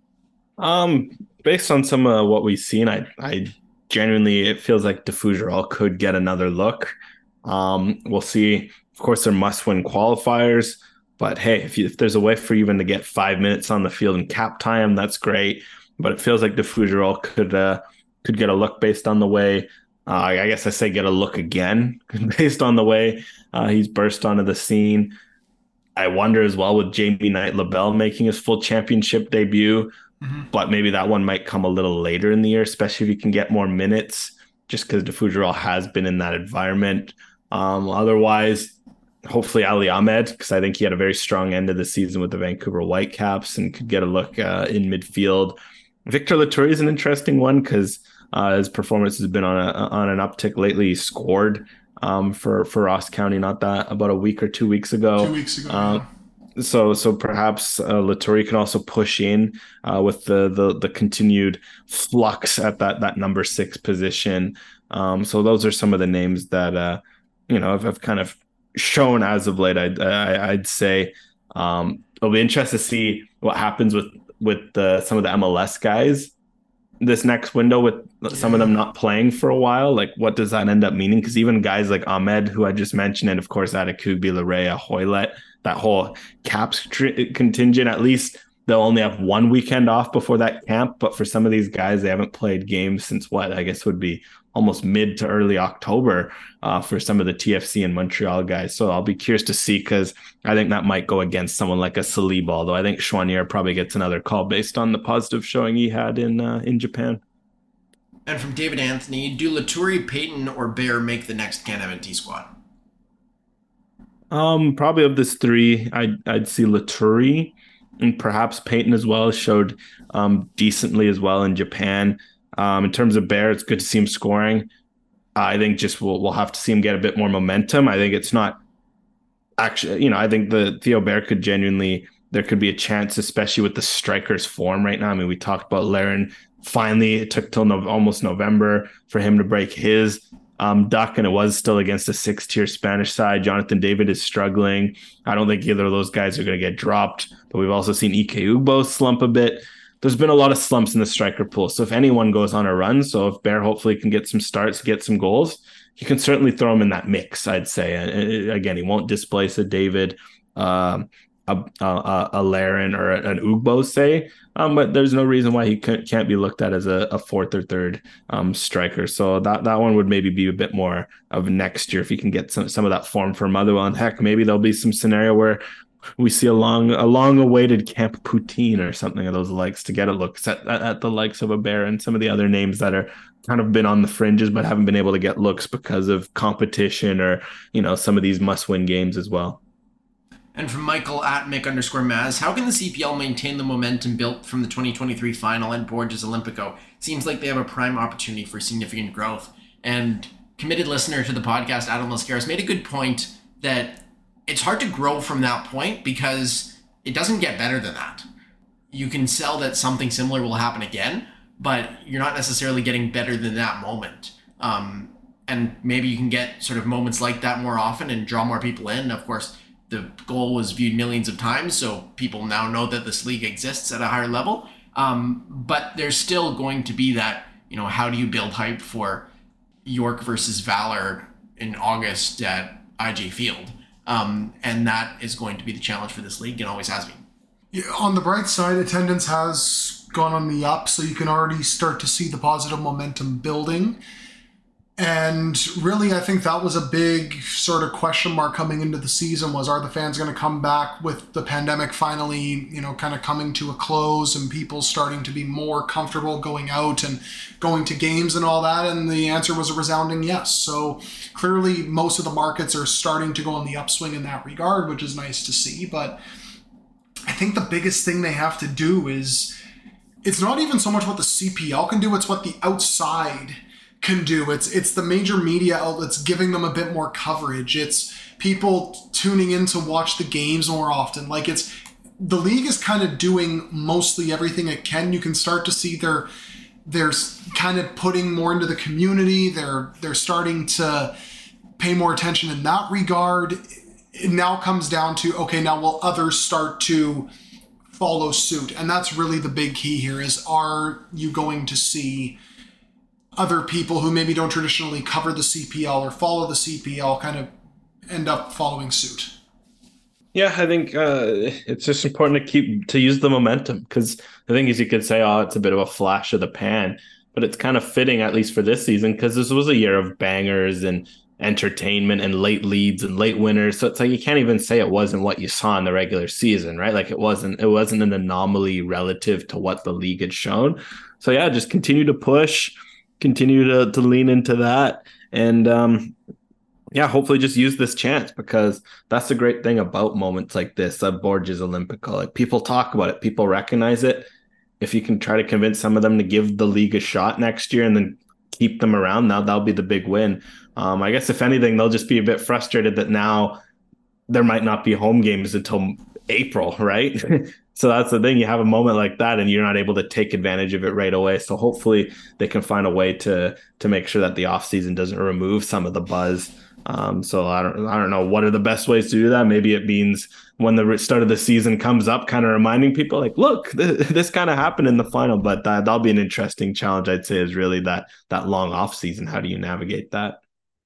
Um, based on some of what we've seen, I, I genuinely, it feels like De Fougerolles could get another look. Um, we'll see. Of course, they're must-win qualifiers. But hey, if, you, if there's a way for you even to get five minutes on the field in cap time, that's great. But it feels like De Fougerolles could uh, could get a look based on the way. Uh, I guess I say get a look again based on the way uh, he's burst onto the scene. I wonder as well with Jamie Knight-Labelle making his full championship debut, mm-hmm. but maybe that one might come a little later in the year, especially if you can get more minutes, just because De Fougerolles has been in that environment. Um, otherwise. Hopefully Ali Ahmed, because I think he had a very strong end of the season with the Vancouver Whitecaps and could get a look uh, in midfield. Victor Latourie is an interesting one because uh, his performance has been on a, on an uptick lately. He scored um, for for Ross County not that about a week or two weeks ago. Two weeks ago. Uh, yeah. So so perhaps uh, Latourie can also push in uh, with the, the the continued flux at that that number six position. Um, so those are some of the names that uh, you know have, have kind of shown as of late. I'd, I, I'd say um, it'll be interesting to see what happens with with the, some of the M L S guys this next window, with some of them not playing for a while. Like, what does that end up meaning? Because even guys like Ahmed, who I just mentioned, and of course Adekugbe, Larea, Hoylett, that whole Caps tr- contingent, at least they'll only have one weekend off before that camp. But for some of these guys, they haven't played games since what I guess would be almost mid to early October uh, for some of the T F C and Montreal guys. So I'll be curious to see, because I think that might go against someone like a Saliba, although I think Chouanier probably gets another call based on the positive showing he had in uh, in Japan. And from David Anthony, do Latourie, Payton, or Bair make the next Can M N T squad? Um, probably of this three, I'd, I'd see Latourie, and perhaps Payton as well showed um, decently as well in Japan. Um, in terms of Bair, it's good to see him scoring. Uh, I think just we'll we'll have to see him get a bit more momentum. I think it's not actually, you know, I think the Theo Bair could genuinely there could be a chance, especially with the strikers' form right now. I mean, we talked about Larin. Finally, it took till no, almost November for him to break his um, duck, and it was still against a six-tier Spanish side. Jonathan David is struggling. I don't think either of those guys are going to get dropped, but we've also seen Ike Ugbo slump a bit. There's been a lot of slumps in the striker pool. So if anyone goes on a run, so if Bear hopefully can get some starts, get some goals, you can certainly throw him in that mix, I'd say. And again, he won't displace a David, um, a, a, a Larin, or an Ugbo, say, um, but there's no reason why he can't be looked at as a, a fourth or third um, striker. So that, that one would maybe be a bit more of next year if he can get some, some of that form from Motherwell. And heck, maybe there'll be some scenario where we see a long, a long-awaited Camp Poutine or something of those likes to get a look at, at the likes of a Bear and some of the other names that are kind of been on the fringes but haven't been able to get looks because of competition or, you know, some of these must-win games as well. And from Michael at Mick underscore Maz, how can the C P L maintain the momentum built from the twenty twenty-three final and Borges Olympico? Seems like they have a prime opportunity for significant growth. And committed listener to the podcast, Adam Lascaris, made a good point that it's hard to grow from that point because it doesn't get better than that. You can sell that something similar will happen again, but you're not necessarily getting better than that moment. Um, and maybe you can get sort of moments like that more often and draw more people in. Of course, the goal was viewed millions of times, so people now know that this league exists at a higher level. Um, but there's still going to be that, you know, how do you build hype for York versus Valor in August at I J Field? Um, and that is going to be the challenge for this league and always has been. Yeah, on the bright side, attendance has gone on the up, so you can already start to see the positive momentum building. And really, I think that was a big sort of question mark coming into the season was, are the fans going to come back with the pandemic finally, you know, kind of coming to a close and people starting to be more comfortable going out and going to games and all that? And the answer was a resounding yes. So clearly most of the markets are starting to go on the upswing in that regard, which is nice to see. But I think the biggest thing they have to do is, it's not even so much what the C P L can do, it's what the outside can do. It's it's the major media outlets giving them a bit more coverage. It's people tuning in to watch the games more often. Like, it's the league is kind of doing mostly everything it can. You can start to see they're they're kind of putting more into the community. They're they're starting to pay more attention in that regard. It now comes down to, okay, now will others start to follow suit? And that's really the big key here is, are you going to see other people who maybe don't traditionally cover the C P L or follow the C P L kind of end up following suit? Yeah, I think uh, it's just important to keep to use the momentum, because the thing is, you could say, oh, it's a bit of a flash of the pan, but it's kind of fitting, at least for this season, because this was a year of bangers and entertainment and late leads and late winners. So it's like you can't even say it wasn't what you saw in the regular season, right? Like it wasn't it wasn't an anomaly relative to what the league had shown. So yeah, just continue to push. Continue to, to lean into that, and um, yeah, hopefully just use this chance, because that's the great thing about moments like this at Borges Olympico. Like, people talk about it, people recognize it. If you can try to convince some of them to give the league a shot next year and then keep them around, now that'll be the big win. Um, I guess if anything, they'll just be a bit frustrated that now there might not be home games until April, right? So that's the thing. You have a moment like that and you're not able to take advantage of it right away. So hopefully they can find a way to to make sure that the offseason doesn't remove some of the buzz. Um, so I don't I don't know what are the best ways to do that. Maybe it means when the start of the season comes up, kind of reminding people like, look, th- this kind of happened in the final. But that, that'll be an interesting challenge, I'd say, is really that that long off season. How do you navigate that?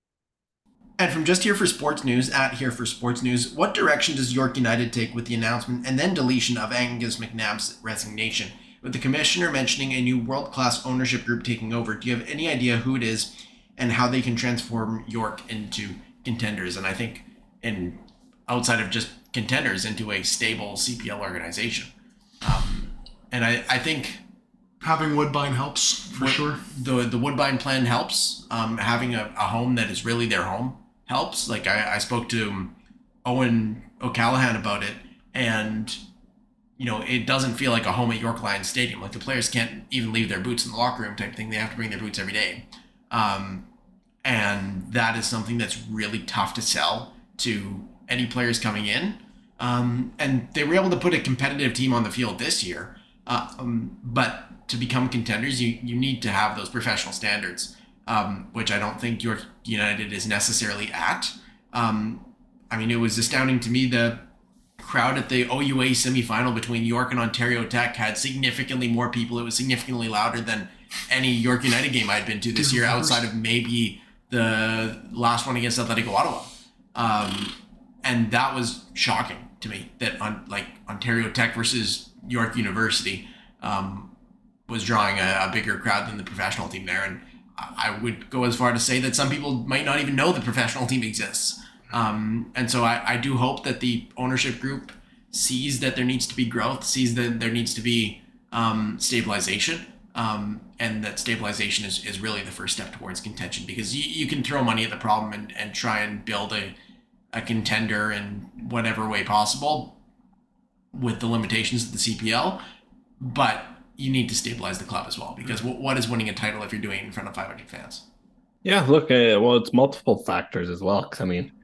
And from Just Here for Sports News, at Here for Sports News, what direction does York United take with the announcement and then deletion of Angus McNabb's resignation? With the commissioner mentioning a new world-class ownership group taking over, do you have any idea who it is and how they can transform York into contenders? And I think in outside of just contenders, into a stable C P L organization. Um, and I, I think having Woodbine helps for what, sure. The the Woodbine plan helps. Um, having a, a home that is really their home helps. Like I, I spoke to Owen O'Callaghan about it, and you know, it doesn't feel like a home at York Lions Stadium. Like the players can't even leave their boots in the locker room type thing. They have to bring their boots every day. Um, and that is something that's really tough to sell to any players coming in. Um, and they were able to put a competitive team on the field this year. Uh, um, but to become contenders, you, you need to have those professional standards, um, which I don't think York United is necessarily at. Um, I mean, it was astounding to me the crowd at the O U A semifinal between York and Ontario Tech had significantly more people. It was significantly louder than any York United game I'd been to this year, outside of maybe the last one against Atletico Ottawa. Um, and that was shocking to me that on like Ontario Tech versus York University um, was drawing a, a bigger crowd than the professional team there. And I would go as far to say that some people might not even know the professional team exists. Um, and so I, I do hope that the ownership group sees that there needs to be growth, sees that there needs to be um, stabilization, um, and that stabilization is, is really the first step towards contention, because you, you can throw money at the problem and, and try and build a, a contender in whatever way possible with the limitations of the C P L, but you need to stabilize the club as well, because w- what is winning a title if you're doing it in front of five hundred fans? Yeah, look, uh, well, it's multiple factors as well, because I mean,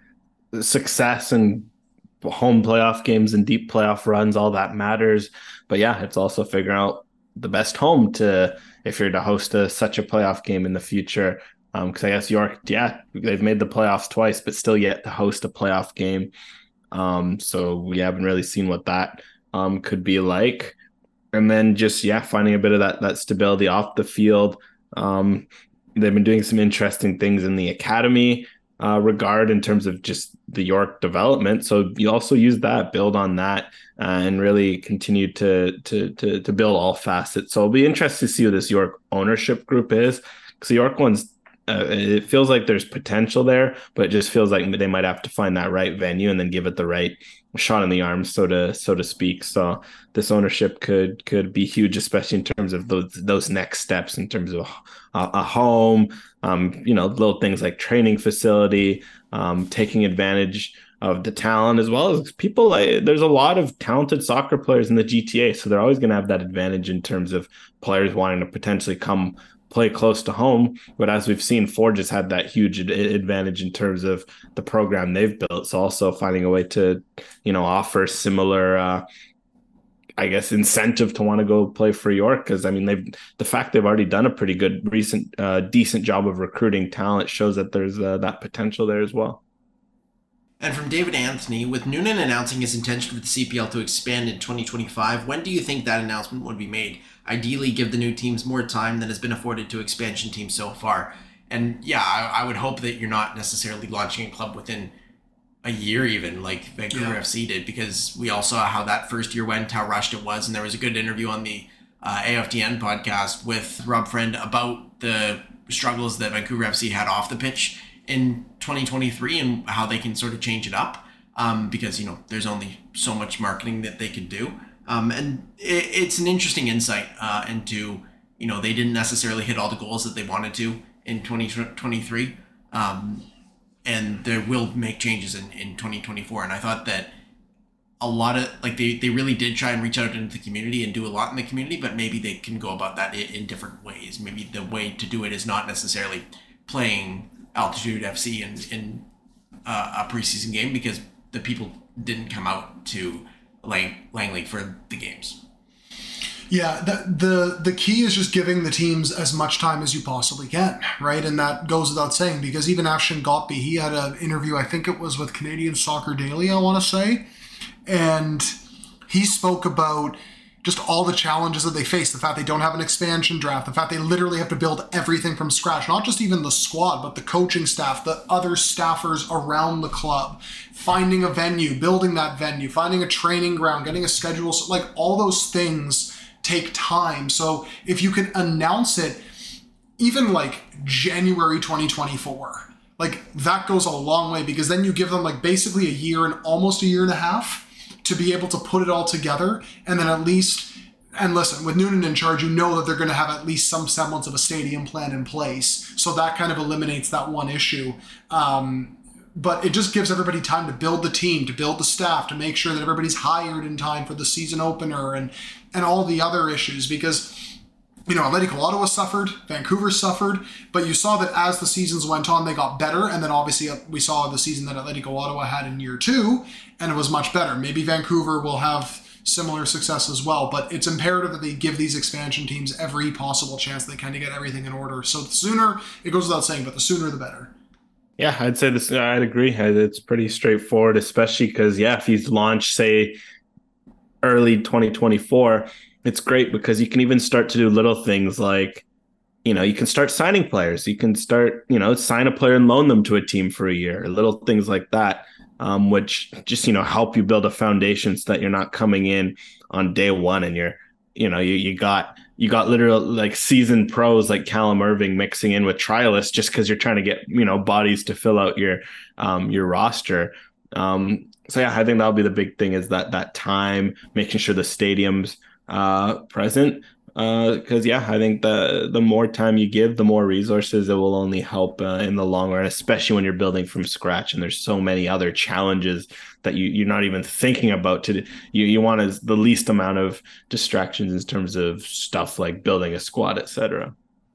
success and home playoff games and deep playoff runs, all that matters. But yeah, it's also figuring out the best home to, if you're to host a, such a playoff game in the future. Um, because I guess York, yeah, they've made the playoffs twice, but still yet to host a playoff game. Um, so we haven't really seen what that um could be like. And then just, yeah, finding a bit of that that stability off the field. Um, they've been doing some interesting things in the academy Uh, regard in terms of just the York development. So you also use that, build on that, uh, and really continue to, to to to build all facets. So it'll be interesting to see what this York ownership group is, because the York one's uh, it feels like there's potential there, but it just feels like they might have to find that right venue and then give it the right shot in the arm, so to so to speak. So this ownership could could be huge, especially in terms of those those next steps in terms of a, a home, um, you know, little things like training facility, um, taking advantage of the talent, as well as people. Like, there's a lot of talented soccer players in the G T A, so they're always going to have that advantage in terms of players wanting to potentially come play close to home. But as we've seen, Forge has had that huge ad- advantage in terms of the program they've built. So also finding a way to, you know, offer similar, uh, I guess, incentive to want to go play for York. Because I mean, they've the fact they've already done a pretty good, recent, uh, decent job of recruiting talent shows that there's uh, that potential there as well. And from David Anthony, with Noonan announcing his intention for the C P L to expand in twenty twenty-five, when do you think that announcement would be made? Ideally, give the new teams more time than has been afforded to expansion teams so far. And yeah, I, I would hope that you're not necessarily launching a club within a year even, like Vancouver yeah. F C did, because we all saw how that first year went, how rushed it was. And there was a good interview on the uh, A F T N podcast with Rob Friend about the struggles that Vancouver F C had off the pitch in twenty twenty-three and how they can sort of change it up, um, because, you know, there's only so much marketing that they can do. Um, and it, it's an interesting insight uh, into, you know, they didn't necessarily hit all the goals that they wanted to in twenty twenty-three. Um, and they will make changes in, in twenty twenty-four. And I thought that a lot of, like, they, they really did try and reach out into the community and do a lot in the community, but maybe they can go about that in, in different ways. Maybe the way to do it is not necessarily playing Altitude F C in, in uh, a preseason game, because the people didn't come out to Lang- Langley for the games. Yeah, the, the the key is just giving the teams as much time as you possibly can, right? And that goes without saying, because even Afshin Gotby, he had an interview, I think it was with Canadian Soccer Daily, I want to say, and he spoke about just all the challenges that they face, the fact they don't have an expansion draft, the fact they literally have to build everything from scratch, not just even the squad, but the coaching staff, the other staffers around the club, finding a venue, building that venue, finding a training ground, getting a schedule, like all those things take time. So if you can announce it even like January twenty twenty-four, like that goes a long way, because then you give them like basically a year and almost a year and a half to be able to put it all together. And then at least, and listen, with Noonan in charge, you know that they're going to have at least some semblance of a stadium plan in place. So that kind of eliminates that one issue. Um, but it just gives everybody time to build the team, to build the staff, to make sure that everybody's hired in time for the season opener and, and all the other issues. Because you know, Atletico Ottawa suffered, Vancouver suffered, but you saw that as the seasons went on, they got better. And then obviously we saw the season that Atletico Ottawa had in year two, and it was much better. Maybe Vancouver will have similar success as well, but it's imperative that they give these expansion teams every possible chance they can to get everything in order. So the sooner, it goes without saying, but the sooner the better. Yeah, I'd say this. I'd agree. It's pretty straightforward, especially because, yeah, if he's launched, say, early twenty twenty-four, it's great because you can even start to do little things like, you know, you can start signing players. You can start, you know, sign a player and loan them to a team for a year, little things like that, um, which just, you know, help you build a foundation so that you're not coming in on day one and you're, you know, you, you got, you got literal like seasoned pros like Callum Irving mixing in with trialists just because you're trying to get, you know, bodies to fill out your, um, your roster. Um, so yeah, I think that'll be the big thing is that, that time, making sure the stadium's uh, present. Uh, cause yeah, I think the, the more time you give, the more resources it will only help uh, in the long run, especially when you're building from scratch and there's so many other challenges that you, you're not even thinking about to you, you want as the least amount of distractions in terms of stuff like building a squad, et cetera.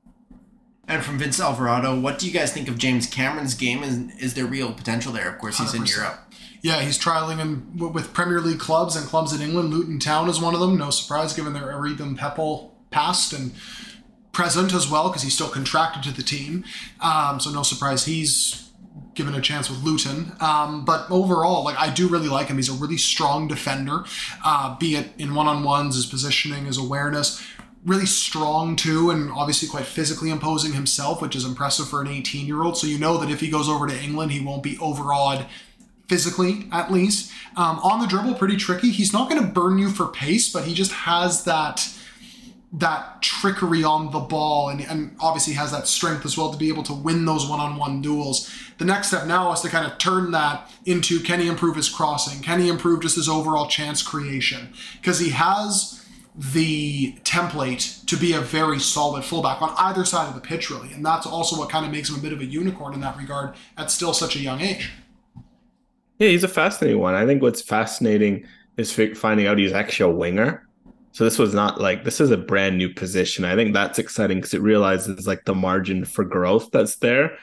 And from Vince Alvarado, what do you guys think of James Cameron's game? Is, is there real potential there? Of course, he's one hundred percent in Europe. Yeah, he's trialing in, with Premier League clubs and clubs in England. Luton Town is one of them. No surprise, given their Erebim Pepple past and present as well, because he's still contracted to the team. Um, so no surprise he's given a chance with Luton. Um, but overall, like I do really like him. He's a really strong defender, uh, be it in one-on-ones, his positioning, his awareness. Really strong too, and obviously quite physically imposing himself, which is impressive for an eighteen-year-old. So you know that if he goes over to England, he won't be overawed physically, at least. Um, on the dribble, pretty tricky. He's not going to burn you for pace, but he just has that that trickery on the ball, and, and obviously has that strength as well to be able to win those one-on-one duels. The next step now is to kind of turn that into, can he improve his crossing? Can he improve just his overall chance creation? Because he has the template to be a very solid fullback on either side of the pitch, really. And that's also what kind of makes him a bit of a unicorn in that regard at still such a young age. Yeah, he's a fascinating one. I think what's fascinating is finding out he's actually a winger. So this was not like, this is a brand new position. I think that's exciting because it realizes like the margin for growth that's there.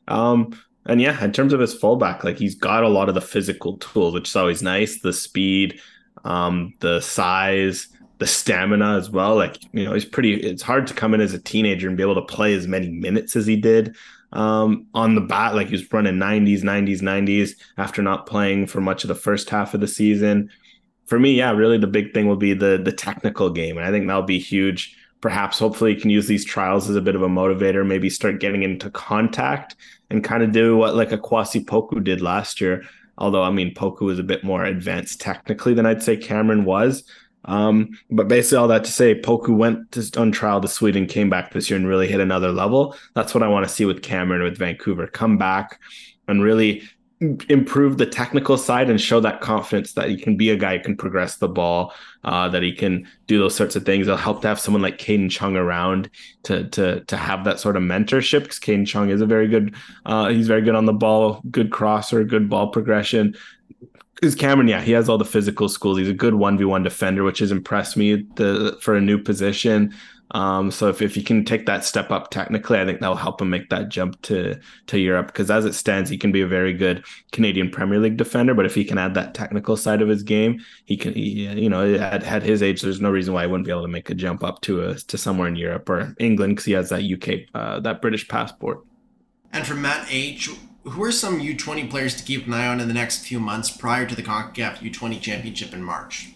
Um, and yeah, in terms of his fullback, like he's got a lot of the physical tools, which is always nice. The speed, um, the size, the stamina as well. Like, you know, he's pretty, it's hard to come in as a teenager and be able to play as many minutes as he did um, on the bat. Like he was running nineties, nineties, nineties after not playing for much of the first half of the season. For me, yeah, really the big thing will be the the technical game. And I think that'll be huge. Perhaps, hopefully he can use these trials as a bit of a motivator, maybe start getting into contact and kind of do what like a Kwasi Poku did last year. Although, I mean, Poku was a bit more advanced technically than I'd say Cameron was. Um, but basically all that to say, Poku went to, on trial to Sweden, came back this year and really hit another level. That's what I want to see with Cameron, with Vancouver. Come back and really improve the technical side and show that confidence that he can be a guy who can progress the ball, uh, that he can do those sorts of things. It'll help to have someone like Caden Chung around to to to have that sort of mentorship, because Caden Chung is a very good, uh, he's very good on the ball, good crosser, good ball progression. Because Cameron, yeah, he has all the physical skills. He's a good one v one defender, which has impressed me the, for a new position. Um, so if, if he can take that step up technically, I think that'll help him make that jump to, to Europe. Because as it stands, he can be a very good Canadian Premier League defender. But if he can add that technical side of his game, he can, he, you know, at, at his age, there's no reason why he wouldn't be able to make a jump up to a, to somewhere in Europe or England, because he has that U K, uh, that British passport. And from Matt H., who are some U twenty players to keep an eye on in the next few months prior to the CONCACAF U twenty Championship in March?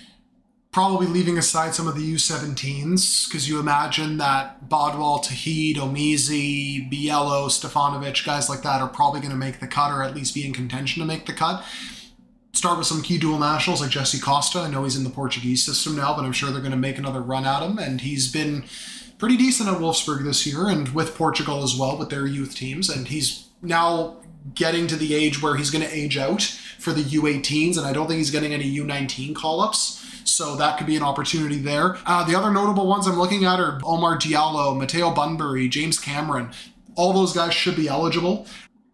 Probably leaving aside some of the U seventeens, because you imagine that Bodwal, Tahid, Omizi, Biello, Stefanovic, guys like that are probably going to make the cut, or at least be in contention to make the cut. Start with some key dual nationals like Jesse Costa. I know he's in the Portuguese system now, but I'm sure they're going to make another run at him, and he's been pretty decent at Wolfsburg this year, and with Portugal as well, with their youth teams, and he's now getting to the age where he's going to age out for the U eighteens, and I don't think he's getting any U nineteen call-ups, so that could be an opportunity there. Uh, the other notable ones I'm looking at are Omar Diallo, Matteo Bunbury, James Cameron. All those guys should be eligible.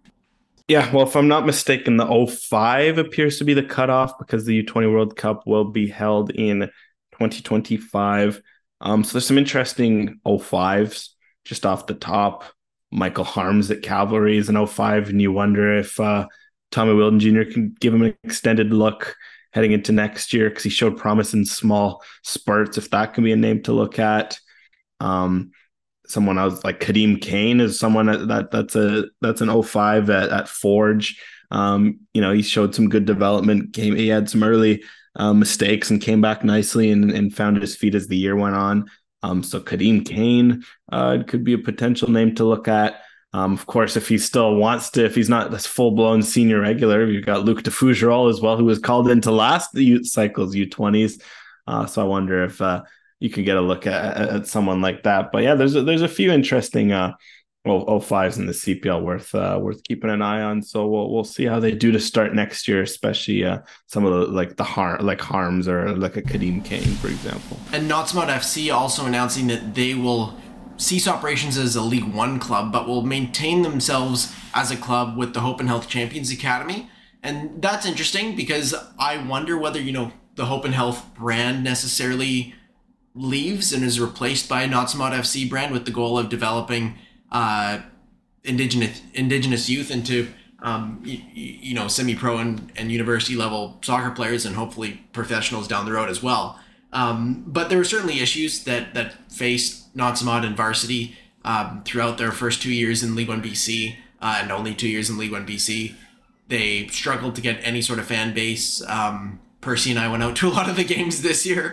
Yeah, well, if I'm not mistaken, the oh five appears to be the cutoff, because the U twenty World Cup will be held in twenty twenty-five. Um, so there's some interesting oh fives just off the top. Michael Harms at Cavalry is an oh five, and you wonder if uh, Tommy Wilden Junior can give him an extended look heading into next year because he showed promise in small spurts, if that can be a name to look at. Um, someone else like Kadeem Kane is someone that, that that's a that's an oh five at, at Forge. Um, you know, he showed some good development. Came, he had some early uh, mistakes and came back nicely and, and found his feet as the year went on. Um, so Kadeem Kane uh, could be a potential name to look at. Um, of course, if he still wants to, if he's not this full-blown senior regular, you've got Luc de Fougerolles as well, who was called into last the youth cycles, U twenties. Uh, so I wonder if uh, you can get a look at, at someone like that. But yeah, there's a, there's a few interesting uh, oh fives in the C P L worth uh, worth keeping an eye on. So we'll we'll see how they do to start next year, especially uh, some of the like the harm like Harms or like a Kadeem Kane, for example. And Notsmot F C also announcing that they will cease operations as a League One club, but will maintain themselves as a club with the Hope and Health Champions Academy. And that's interesting because I wonder whether, you know, the Hope and Health brand necessarily leaves and is replaced by a Notsmot F C brand with the goal of developing uh, indigenous indigenous youth into um, you, you know semi-pro and, and university level soccer players and hopefully professionals down the road as well. Um, but there were certainly issues that that faced Notsmot and Varsity um, throughout their first two years in League One B C uh, and only two years in League One B C. They struggled to get any sort of fan base. Um, Percy and I went out to a lot of the games this year.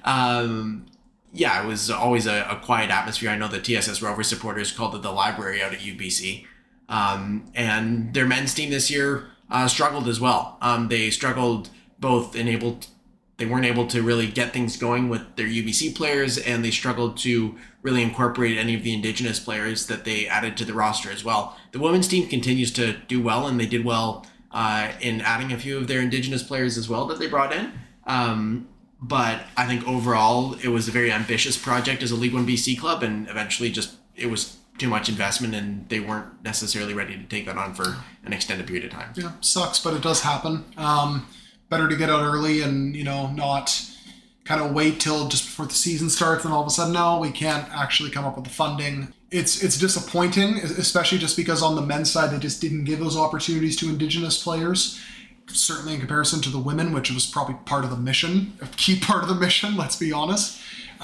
Um, yeah, it was always a, a quiet atmosphere. I know the T S S Rovers supporters called it the library out at U B C. Um, and their men's team this year uh, struggled as well. Um, they struggled both in able to, they weren't able to really get things going with their U B C players, and they struggled to really incorporate any of the Indigenous players that they added to the roster as well. The women's team continues to do well, and they did well uh, in adding a few of their Indigenous players as well that they brought in. Um, but I think overall it was a very ambitious project as a League One B C club, and eventually just it was too much investment, and they weren't necessarily ready to take that on for an extended period of time. Yeah, sucks, but it does happen. Um, better to get out early and, you know, not kind of wait till just before the season starts and all of a sudden, no, we can't actually come up with the funding. It's it's disappointing, especially just because on the men's side, they just didn't give those opportunities to Indigenous players, certainly in comparison to the women, which was probably part of the mission, a key part of the mission, let's be honest.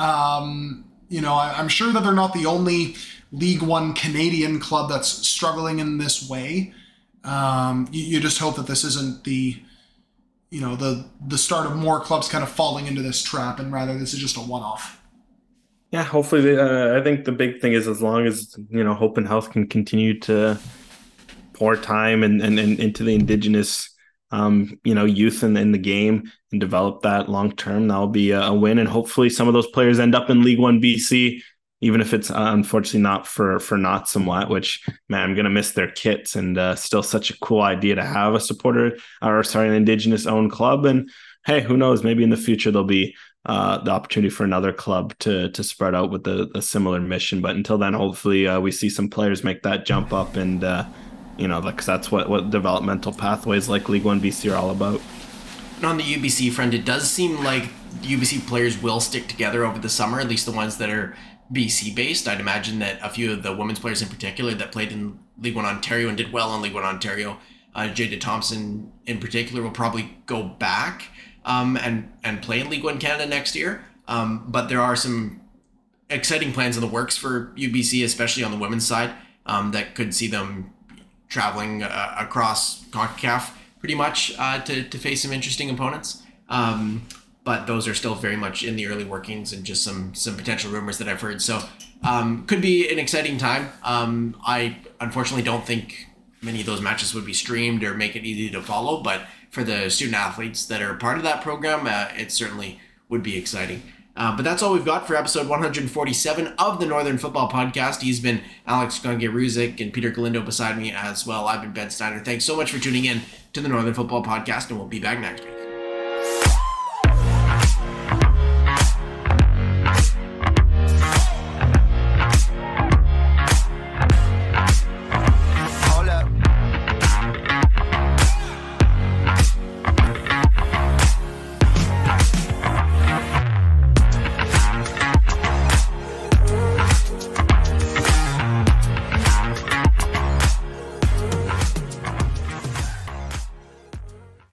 Um, you know, I, I'm sure that they're not the only League One Canadian club that's struggling in this way. Um, you, you just hope that this isn't the you know, the the start of more clubs kind of falling into this trap, and rather this is just a one-off. Yeah, hopefully. They, uh, I think the big thing is as long as, you know, Hope and Health can continue to pour time and, and, and into the Indigenous, um, you know, youth in, in the game and develop that long-term, that'll be a, a win. And hopefully some of those players end up in League One B C, even if it's uh, unfortunately not for, for not somewhat, which, man, I'm going to miss their kits, and uh, still such a cool idea to have a supporter or sorry, an Indigenous owned club. And hey, who knows, maybe in the future, there'll be uh, the opportunity for another club to, to spread out with a, a similar mission. But until then, hopefully uh, we see some players make that jump up, and, uh, you know, because that's what, what developmental pathways like League One B C are all about. And on the U B C front, it does seem like U B C players will stick together over the summer, at least the ones that are B C based. I'd imagine that a few of the women's players in particular that played in League One Ontario and did well in League One Ontario, uh, Jada Thompson in particular, will probably go back um, and and play in League One Canada next year. Um, but there are some exciting plans in the works for U B C, especially on the women's side, um, that could see them traveling uh, across CONCACAF pretty much uh, to to face some interesting opponents. Um, But those are still very much in the early workings and just some some potential rumors that I've heard. So um, could be an exciting time. Um, I unfortunately don't think many of those matches would be streamed or make it easy to follow. But for the student athletes that are part of that program, uh, it certainly would be exciting. Uh, but that's all we've got for episode one forty-seven of the Northern Football Podcast. He's been Alex Gange-Ruzic and Peter Galindo beside me as well. I've been Ben Steiner. Thanks so much for tuning in to the Northern Football Podcast, and we'll be back next week.